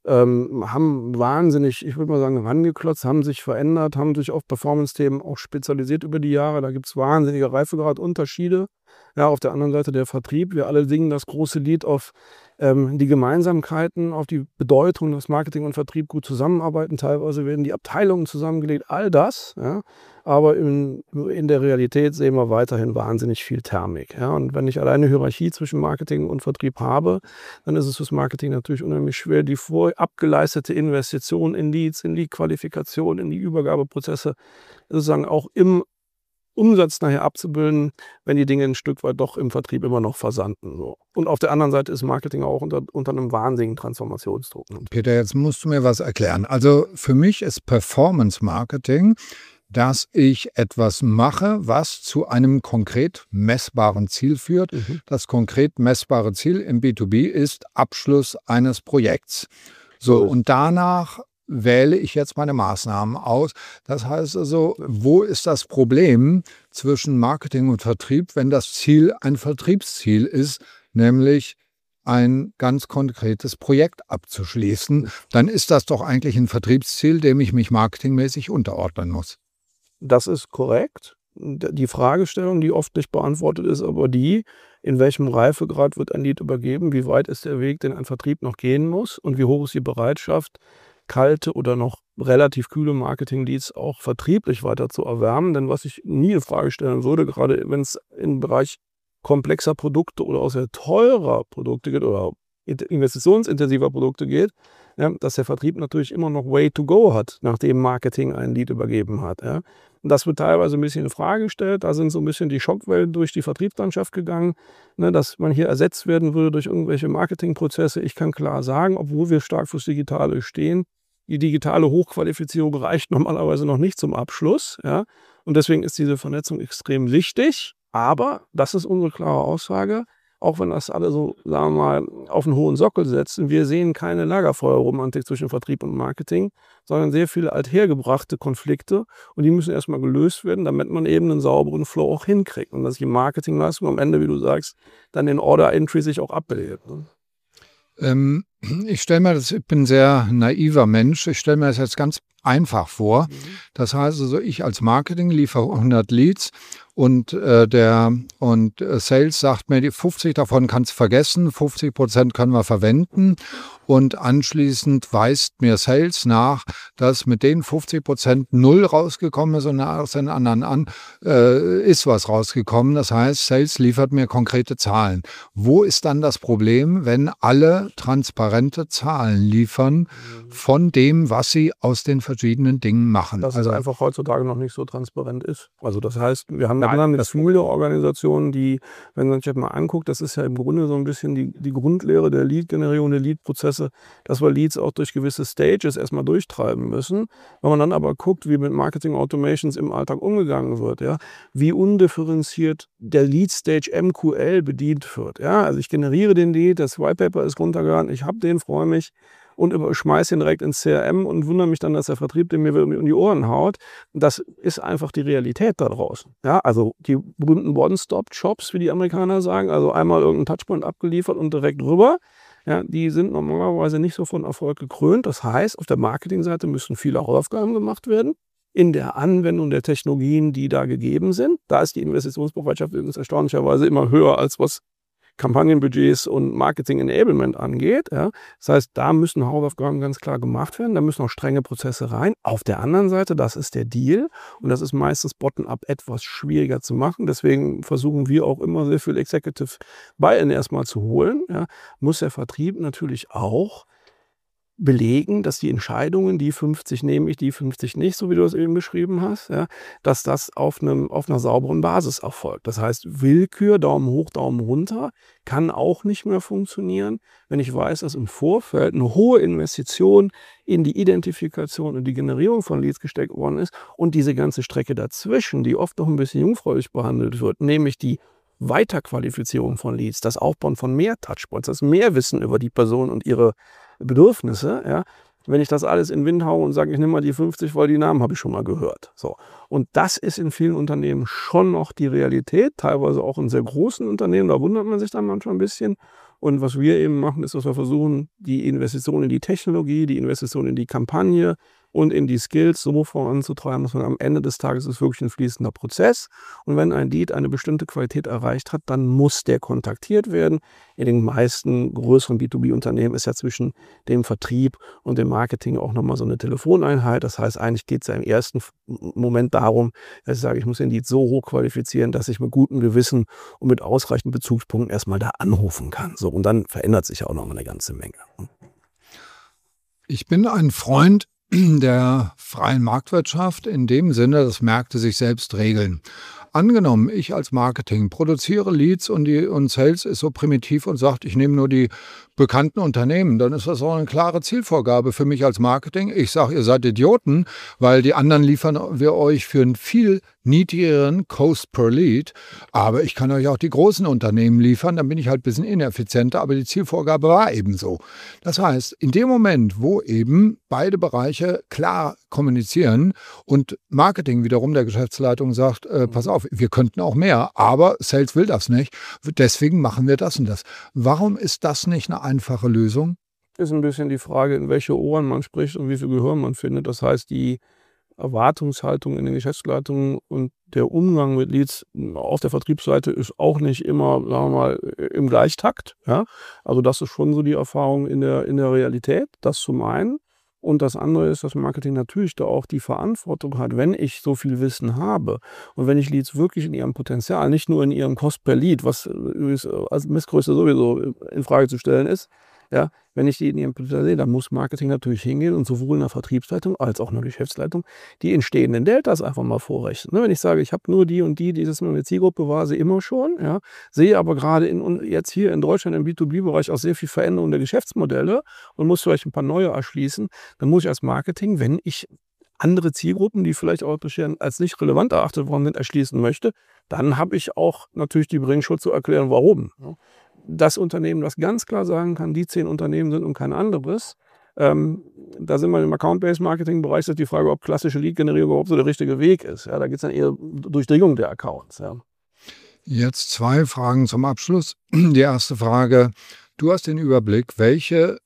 haben wahnsinnig, ich würde mal sagen, rangeklotzt, haben sich verändert, haben sich auf Performance-Themen auch spezialisiert über die Jahre. Da gibt es wahnsinnige Reifegradunterschiede. Ja, auf der anderen Seite der Vertrieb. Wir alle singen das große Lied auf die Gemeinsamkeiten, auf die Bedeutung, dass Marketing und Vertrieb gut zusammenarbeiten. Teilweise werden die Abteilungen zusammengelegt, all das. Ja. Aber in der Realität sehen wir weiterhin wahnsinnig viel Thermik. Ja. Und wenn ich alleine Hierarchie zwischen Marketing und Vertrieb habe, dann ist es fürs Marketing natürlich unheimlich schwer, die vorab geleistete Investition in Leads, in Lead-Qualifikation, in die Übergabeprozesse sozusagen auch im Umsatz nachher abzubilden, wenn die Dinge ein Stück weit doch im Vertrieb immer noch versanden. So. Und auf der anderen Seite ist Marketing auch unter einem wahnsinnigen Transformationsdruck. Peter, jetzt musst du mir was erklären. Also für mich ist Performance Marketing, dass ich etwas mache, was zu einem konkret messbaren Ziel führt. Das konkret messbare Ziel im B2B ist Abschluss eines Projekts. So, und danach wähle ich jetzt meine Maßnahmen aus. Das heißt also, wo ist das Problem zwischen Marketing und Vertrieb, wenn das Ziel ein Vertriebsziel ist, nämlich ein ganz konkretes Projekt abzuschließen? Dann ist das doch eigentlich ein Vertriebsziel, dem ich mich marketingmäßig unterordnen muss. Das ist korrekt. Die Fragestellung, die oft nicht beantwortet ist, aber die, in welchem Reifegrad wird ein Lead übergeben, wie weit ist der Weg, den ein Vertrieb noch gehen muss und wie hoch ist die Bereitschaft, kalte oder noch relativ kühle Marketing-Leads auch vertrieblich weiter zu erwärmen. Denn was ich nie in Frage stellen würde, gerade wenn es im Bereich komplexer Produkte oder auch sehr teurer Produkte geht oder investitionsintensiver Produkte geht, ja, dass der Vertrieb natürlich immer noch way to go hat, nachdem Marketing ein Lead übergeben hat. Ja. Und das wird teilweise ein bisschen in Frage gestellt. Da sind so ein bisschen die Schockwellen durch die Vertriebslandschaft gegangen, ne, dass man hier ersetzt werden würde durch irgendwelche Marketingprozesse. Ich kann klar sagen, obwohl wir stark fürs Digitale stehen, die digitale Hochqualifizierung reicht normalerweise noch nicht zum Abschluss. Ja. Und deswegen ist diese Vernetzung extrem wichtig. Aber, das ist unsere klare Aussage, auch wenn das alle so, sagen wir mal, auf einen hohen Sockel setzen, wir sehen keine Lagerfeuerromantik zwischen Vertrieb und Marketing, sondern sehr viele althergebrachte Konflikte, und die müssen erstmal gelöst werden, damit man eben einen sauberen Flow auch hinkriegt und dass die Marketingleistung am Ende, wie du sagst, dann in Order Entry sich auch abbildet. Ich stelle mir das, ich bin ein sehr naiver Mensch, ich stelle mir das jetzt ganz einfach vor. Das heißt also, ich als Marketing liefere 100 Leads und Sales sagt mir, die 50 davon kannst du vergessen, 50% können wir verwenden, und anschließend weist mir Sales nach, dass mit den 50% 0 rausgekommen ist und nach den anderen ist was rausgekommen. Das heißt, Sales liefert mir konkrete Zahlen. Wo ist dann das Problem, wenn alle transparente Zahlen liefern von dem, was sie aus den verschiedenen Dingen machen? Dass es einfach heutzutage noch nicht so transparent ist. Also das heißt, wir haben eine viele Organisationen, die, wenn man sich das mal anguckt, das ist ja im Grunde so ein bisschen die Grundlehre der Lead-Generierung, der Lead-Prozesse, dass wir Leads auch durch gewisse Stages erstmal durchtreiben müssen. Wenn man dann aber guckt, wie mit Marketing-Automations im Alltag umgegangen wird, ja, wie undifferenziert der Lead-Stage MQL bedient wird. Ja, also ich generiere den Lead, das Whitepaper ist runtergeladen, ich habe den, freue mich und schmeiße ihn direkt ins CRM und wundere mich dann, dass der Vertrieb den mir um die Ohren haut. Das ist einfach die Realität da draußen. Ja, also die berühmten One-Stop-Shops, wie die Amerikaner sagen, also einmal irgendein Touchpoint abgeliefert und direkt rüber. Ja, die sind normalerweise nicht so von Erfolg gekrönt. Das heißt, auf der Marketingseite müssen viele Hausaufgaben gemacht werden. In der Anwendung der Technologien, die da gegeben sind. Da ist die Investitionsbereitschaft übrigens erstaunlicherweise immer höher, als was Kampagnenbudgets und Marketing-Enablement angeht. Ja. Das heißt, da müssen Hausaufgaben ganz klar gemacht werden, da müssen auch strenge Prozesse rein. Auf der anderen Seite, das ist der Deal und das ist meistens bottom-up etwas schwieriger zu machen. Deswegen versuchen wir auch immer sehr viel Executive Buy-in erstmal zu holen. Ja. Muss der Vertrieb natürlich auch belegen, dass die Entscheidungen, die 50 nehme ich, die 50 nicht, so wie du es eben beschrieben hast, ja, dass das auf einer sauberen Basis erfolgt. Das heißt, Willkür, Daumen hoch, Daumen runter, kann auch nicht mehr funktionieren, wenn ich weiß, dass im Vorfeld eine hohe Investition in die Identifikation und die Generierung von Leads gesteckt worden ist und diese ganze Strecke dazwischen, die oft noch ein bisschen jungfräulich behandelt wird, nämlich die Weiterqualifizierung von Leads, das Aufbauen von mehr Touchpoints, das mehr Wissen über die Person und ihre Bedürfnisse, ja, wenn ich das alles in den Wind haue und sage, ich nehme mal die 50, weil die Namen habe ich schon mal gehört. So. Und das ist in vielen Unternehmen schon noch die Realität, teilweise auch in sehr großen Unternehmen, da wundert man sich dann manchmal ein bisschen. Und was wir eben machen, ist, dass wir versuchen, die Investition in die Technologie, die Investition in die Kampagne und in die Skills so voranzutreiben, dass man am Ende des Tages ist wirklich ein fließender Prozess. Und wenn ein Lead eine bestimmte Qualität erreicht hat, dann muss der kontaktiert werden. In den meisten größeren B2B-Unternehmen ist ja zwischen dem Vertrieb und dem Marketing auch nochmal so eine Telefoneinheit. Das heißt, eigentlich geht es ja im ersten Moment darum, dass ich sage, ich muss den Lead so hoch qualifizieren, dass ich mit gutem Gewissen und mit ausreichend Bezugspunkten erstmal da anrufen kann. So, und dann verändert sich ja auch noch eine ganze Menge. Ich bin ein Freund der freien Marktwirtschaft in dem Sinne, dass Märkte sich selbst regeln. Angenommen, ich als Marketing produziere Leads und Sales ist so primitiv und sagt, ich nehme nur die bekannten Unternehmen, dann ist das auch eine klare Zielvorgabe für mich als Marketing. Ich sage, ihr seid Idioten, weil die anderen liefern wir euch für einen viel niedrigeren Cost per Lead. Aber ich kann euch auch die großen Unternehmen liefern, dann bin ich halt ein bisschen ineffizienter, aber die Zielvorgabe war eben so. Das heißt, in dem Moment, wo eben beide Bereiche klar kommunizieren und Marketing wiederum der Geschäftsleitung sagt, pass auf, wir könnten auch mehr, aber Sales will das nicht, deswegen machen wir das und das. Warum ist das nicht eine einfache Lösung? Ist ein bisschen die Frage, in welche Ohren man spricht und wie viel Gehör man findet. Das heißt, die Erwartungshaltung in den Geschäftsleitungen und der Umgang mit Leads auf der Vertriebsseite ist auch nicht immer, sagen wir mal, im Gleichtakt. Ja? Also das ist schon so die Erfahrung in der Realität, das zum einen. Und das andere ist, dass Marketing natürlich da auch die Verantwortung hat, wenn ich so viel Wissen habe und wenn ich Leads wirklich in ihrem Potenzial, nicht nur in ihrem Cost per Lead, was als Missgröße sowieso in Frage zu stellen ist, ja, wenn ich die in ihrem Potenzial sehe, dann muss Marketing natürlich hingehen und sowohl in der Vertriebsleitung als auch in der Geschäftsleitung die entstehenden Deltas einfach mal vorrechnen. Wenn ich sage, ich habe nur die und die, dieses Mal eine Zielgruppe war sie immer schon, ja, sehe aber gerade jetzt hier in Deutschland im B2B-Bereich auch sehr viel Veränderung der Geschäftsmodelle und muss vielleicht ein paar neue erschließen, dann muss ich als Marketing, wenn ich andere Zielgruppen, die vielleicht auch bisher als nicht relevant erachtet worden sind, erschließen möchte, dann habe ich auch natürlich die Bringschuld zu erklären, warum. Das Unternehmen, das ganz klar sagen kann, die 10 Unternehmen sind und kein anderes. Da sind wir im Account-Based-Marketing-Bereich, ist die Frage, ob klassische Lead-Generierung überhaupt so der richtige Weg ist. Ja, da geht es dann eher Durchdringung der Accounts. Ja. Jetzt 2 Fragen zum Abschluss. Die erste Frage, du hast den Überblick, welche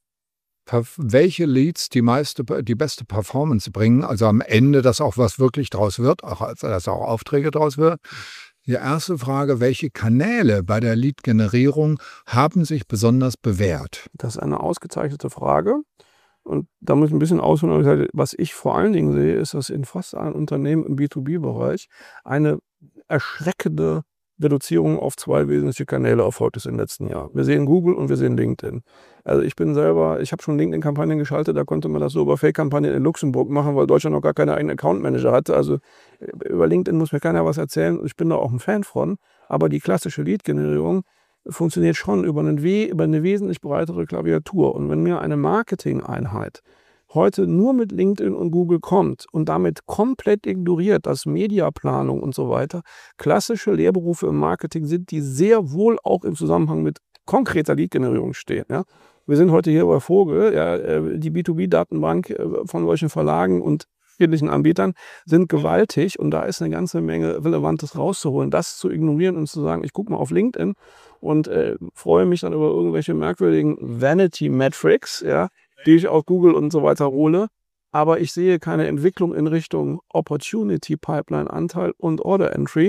Leads die beste Performance bringen, also am Ende, dass auch was wirklich draus wird, dass auch Aufträge draus wird. Die erste Frage, welche Kanäle bei der Lead-Generierung haben sich besonders bewährt? Das ist eine ausgezeichnete Frage. Und da muss ich ein bisschen ausholen. Was ich vor allen Dingen sehe, ist, dass in fast allen Unternehmen im B2B-Bereich eine erschreckende Reduzierung auf 2 wesentliche Kanäle erfolgt ist im letzten Jahr. Wir sehen Google und wir sehen LinkedIn. Also ich habe schon LinkedIn-Kampagnen geschaltet, da konnte man das so über Fake-Kampagnen in Luxemburg machen, weil Deutschland noch gar keine eigenen Account-Manager hatte. Also über LinkedIn muss mir keiner was erzählen. Ich bin da auch ein Fan von. Aber die klassische Lead-Generierung funktioniert schon über eine wesentlich breitere Klaviatur. Und wenn mir eine Marketing-Einheit heute nur mit LinkedIn und Google kommt und damit komplett ignoriert, dass Mediaplanung und so weiter klassische Lehrberufe im Marketing sind, die sehr wohl auch im Zusammenhang mit konkreter Lead-Generierung stehen. Ja. Wir sind heute hier bei Vogel, ja, die B2B-Datenbank von solchen Verlagen und ähnlichen Anbietern sind gewaltig und da ist eine ganze Menge Relevantes rauszuholen. Das zu ignorieren und zu sagen, ich gucke mal auf LinkedIn und freue mich dann über irgendwelche merkwürdigen Vanity-Metrics, ja, die ich auf Google und so weiter hole. Aber ich sehe keine Entwicklung in Richtung Opportunity, Pipeline, Anteil und Order Entry.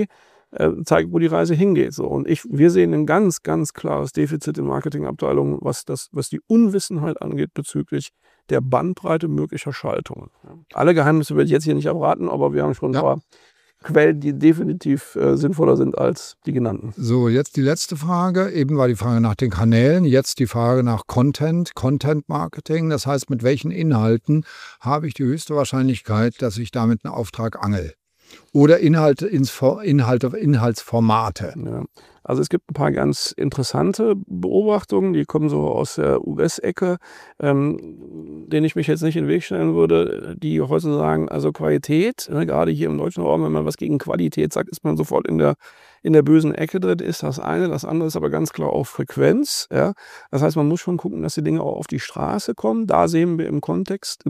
zeigt, wo die Reise hingeht. So. Und wir sehen ein ganz, ganz klares Defizit in Marketingabteilungen, was die Unwissenheit angeht bezüglich der Bandbreite möglicher Schaltungen. Alle Geheimnisse werde ich jetzt hier nicht erraten, aber wir haben schon ein paar Quellen, die definitiv sinnvoller sind als die genannten. So, jetzt die letzte Frage. Eben war die Frage nach den Kanälen, jetzt die Frage nach Content Marketing. Das heißt, mit welchen Inhalten habe ich die höchste Wahrscheinlichkeit, dass ich damit einen Auftrag angel? Oder Inhaltsformate. Ja. Also es gibt ein paar ganz interessante Beobachtungen, die kommen so aus der US-Ecke, denen ich mich jetzt nicht in den Weg stellen würde, die heute sagen, also Qualität, gerade hier im deutschen Raum, wenn man was gegen Qualität sagt, ist man sofort in der bösen Ecke drin, ist das eine. Das andere ist aber ganz klar auch Frequenz. Ja? Das heißt, man muss schon gucken, dass die Dinge auch auf die Straße kommen. Da sehen wir im Content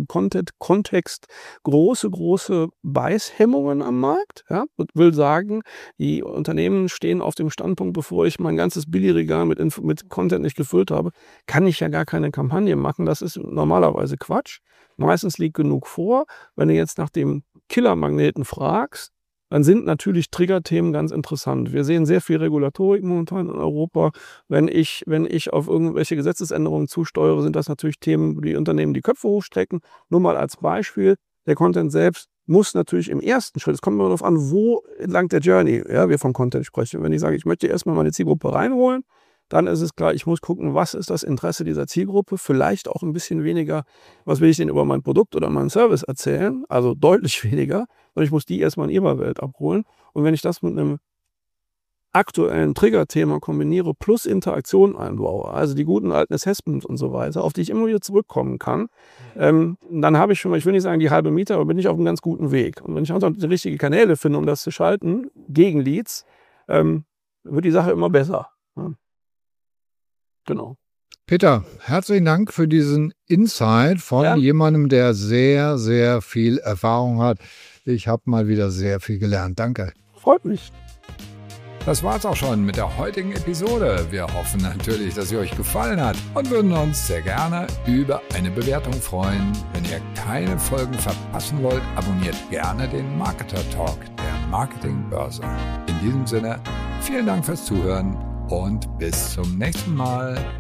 große Beißhemmungen am Markt. Ja? Und will sagen, die Unternehmen stehen auf dem Standpunkt, bevor ich mein ganzes Billigregal mit Content nicht gefüllt habe, kann ich ja gar keine Kampagne machen. Das ist normalerweise Quatsch. Meistens liegt genug vor. Wenn du jetzt nach dem Killermagneten fragst, dann sind natürlich Triggerthemen ganz interessant. Wir sehen sehr viel Regulatorik momentan in Europa. Wenn ich auf irgendwelche Gesetzesänderungen zusteuere, sind das natürlich Themen, wo die Unternehmen die Köpfe hochstrecken. Nur mal als Beispiel, der Content selbst muss natürlich im ersten Schritt, es kommt immer darauf an, wo entlang der Journey wir vom Content sprechen. Wenn ich sage, ich möchte erstmal meine Zielgruppe reinholen, dann ist es klar, ich muss gucken, was ist das Interesse dieser Zielgruppe, vielleicht auch ein bisschen weniger, was will ich denen über mein Produkt oder meinen Service erzählen, also deutlich weniger, und ich muss die erstmal in ihrer Welt abholen. Und wenn ich das mit einem aktuellen Triggerthema kombiniere plus Interaktion einbaue, also die guten alten Assessments und so weiter, auf die ich immer wieder zurückkommen kann, dann habe ich schon mal, ich will nicht sagen die halbe Miete, aber bin ich auf einem ganz guten Weg. Und wenn ich auch noch die richtigen Kanäle finde, um das zu schalten, gegen Leads, wird die Sache immer besser. Ja. Genau. Peter, herzlichen Dank für diesen Insight von jemandem, der sehr, sehr viel Erfahrung hat. Ich habe mal wieder sehr viel gelernt. Danke. Freut mich. Das war's auch schon mit der heutigen Episode. Wir hoffen natürlich, dass sie euch gefallen hat und würden uns sehr gerne über eine Bewertung freuen. Wenn ihr keine Folgen verpassen wollt, abonniert gerne den Marketer Talk der Marketingbörse. In diesem Sinne, vielen Dank fürs Zuhören und bis zum nächsten Mal.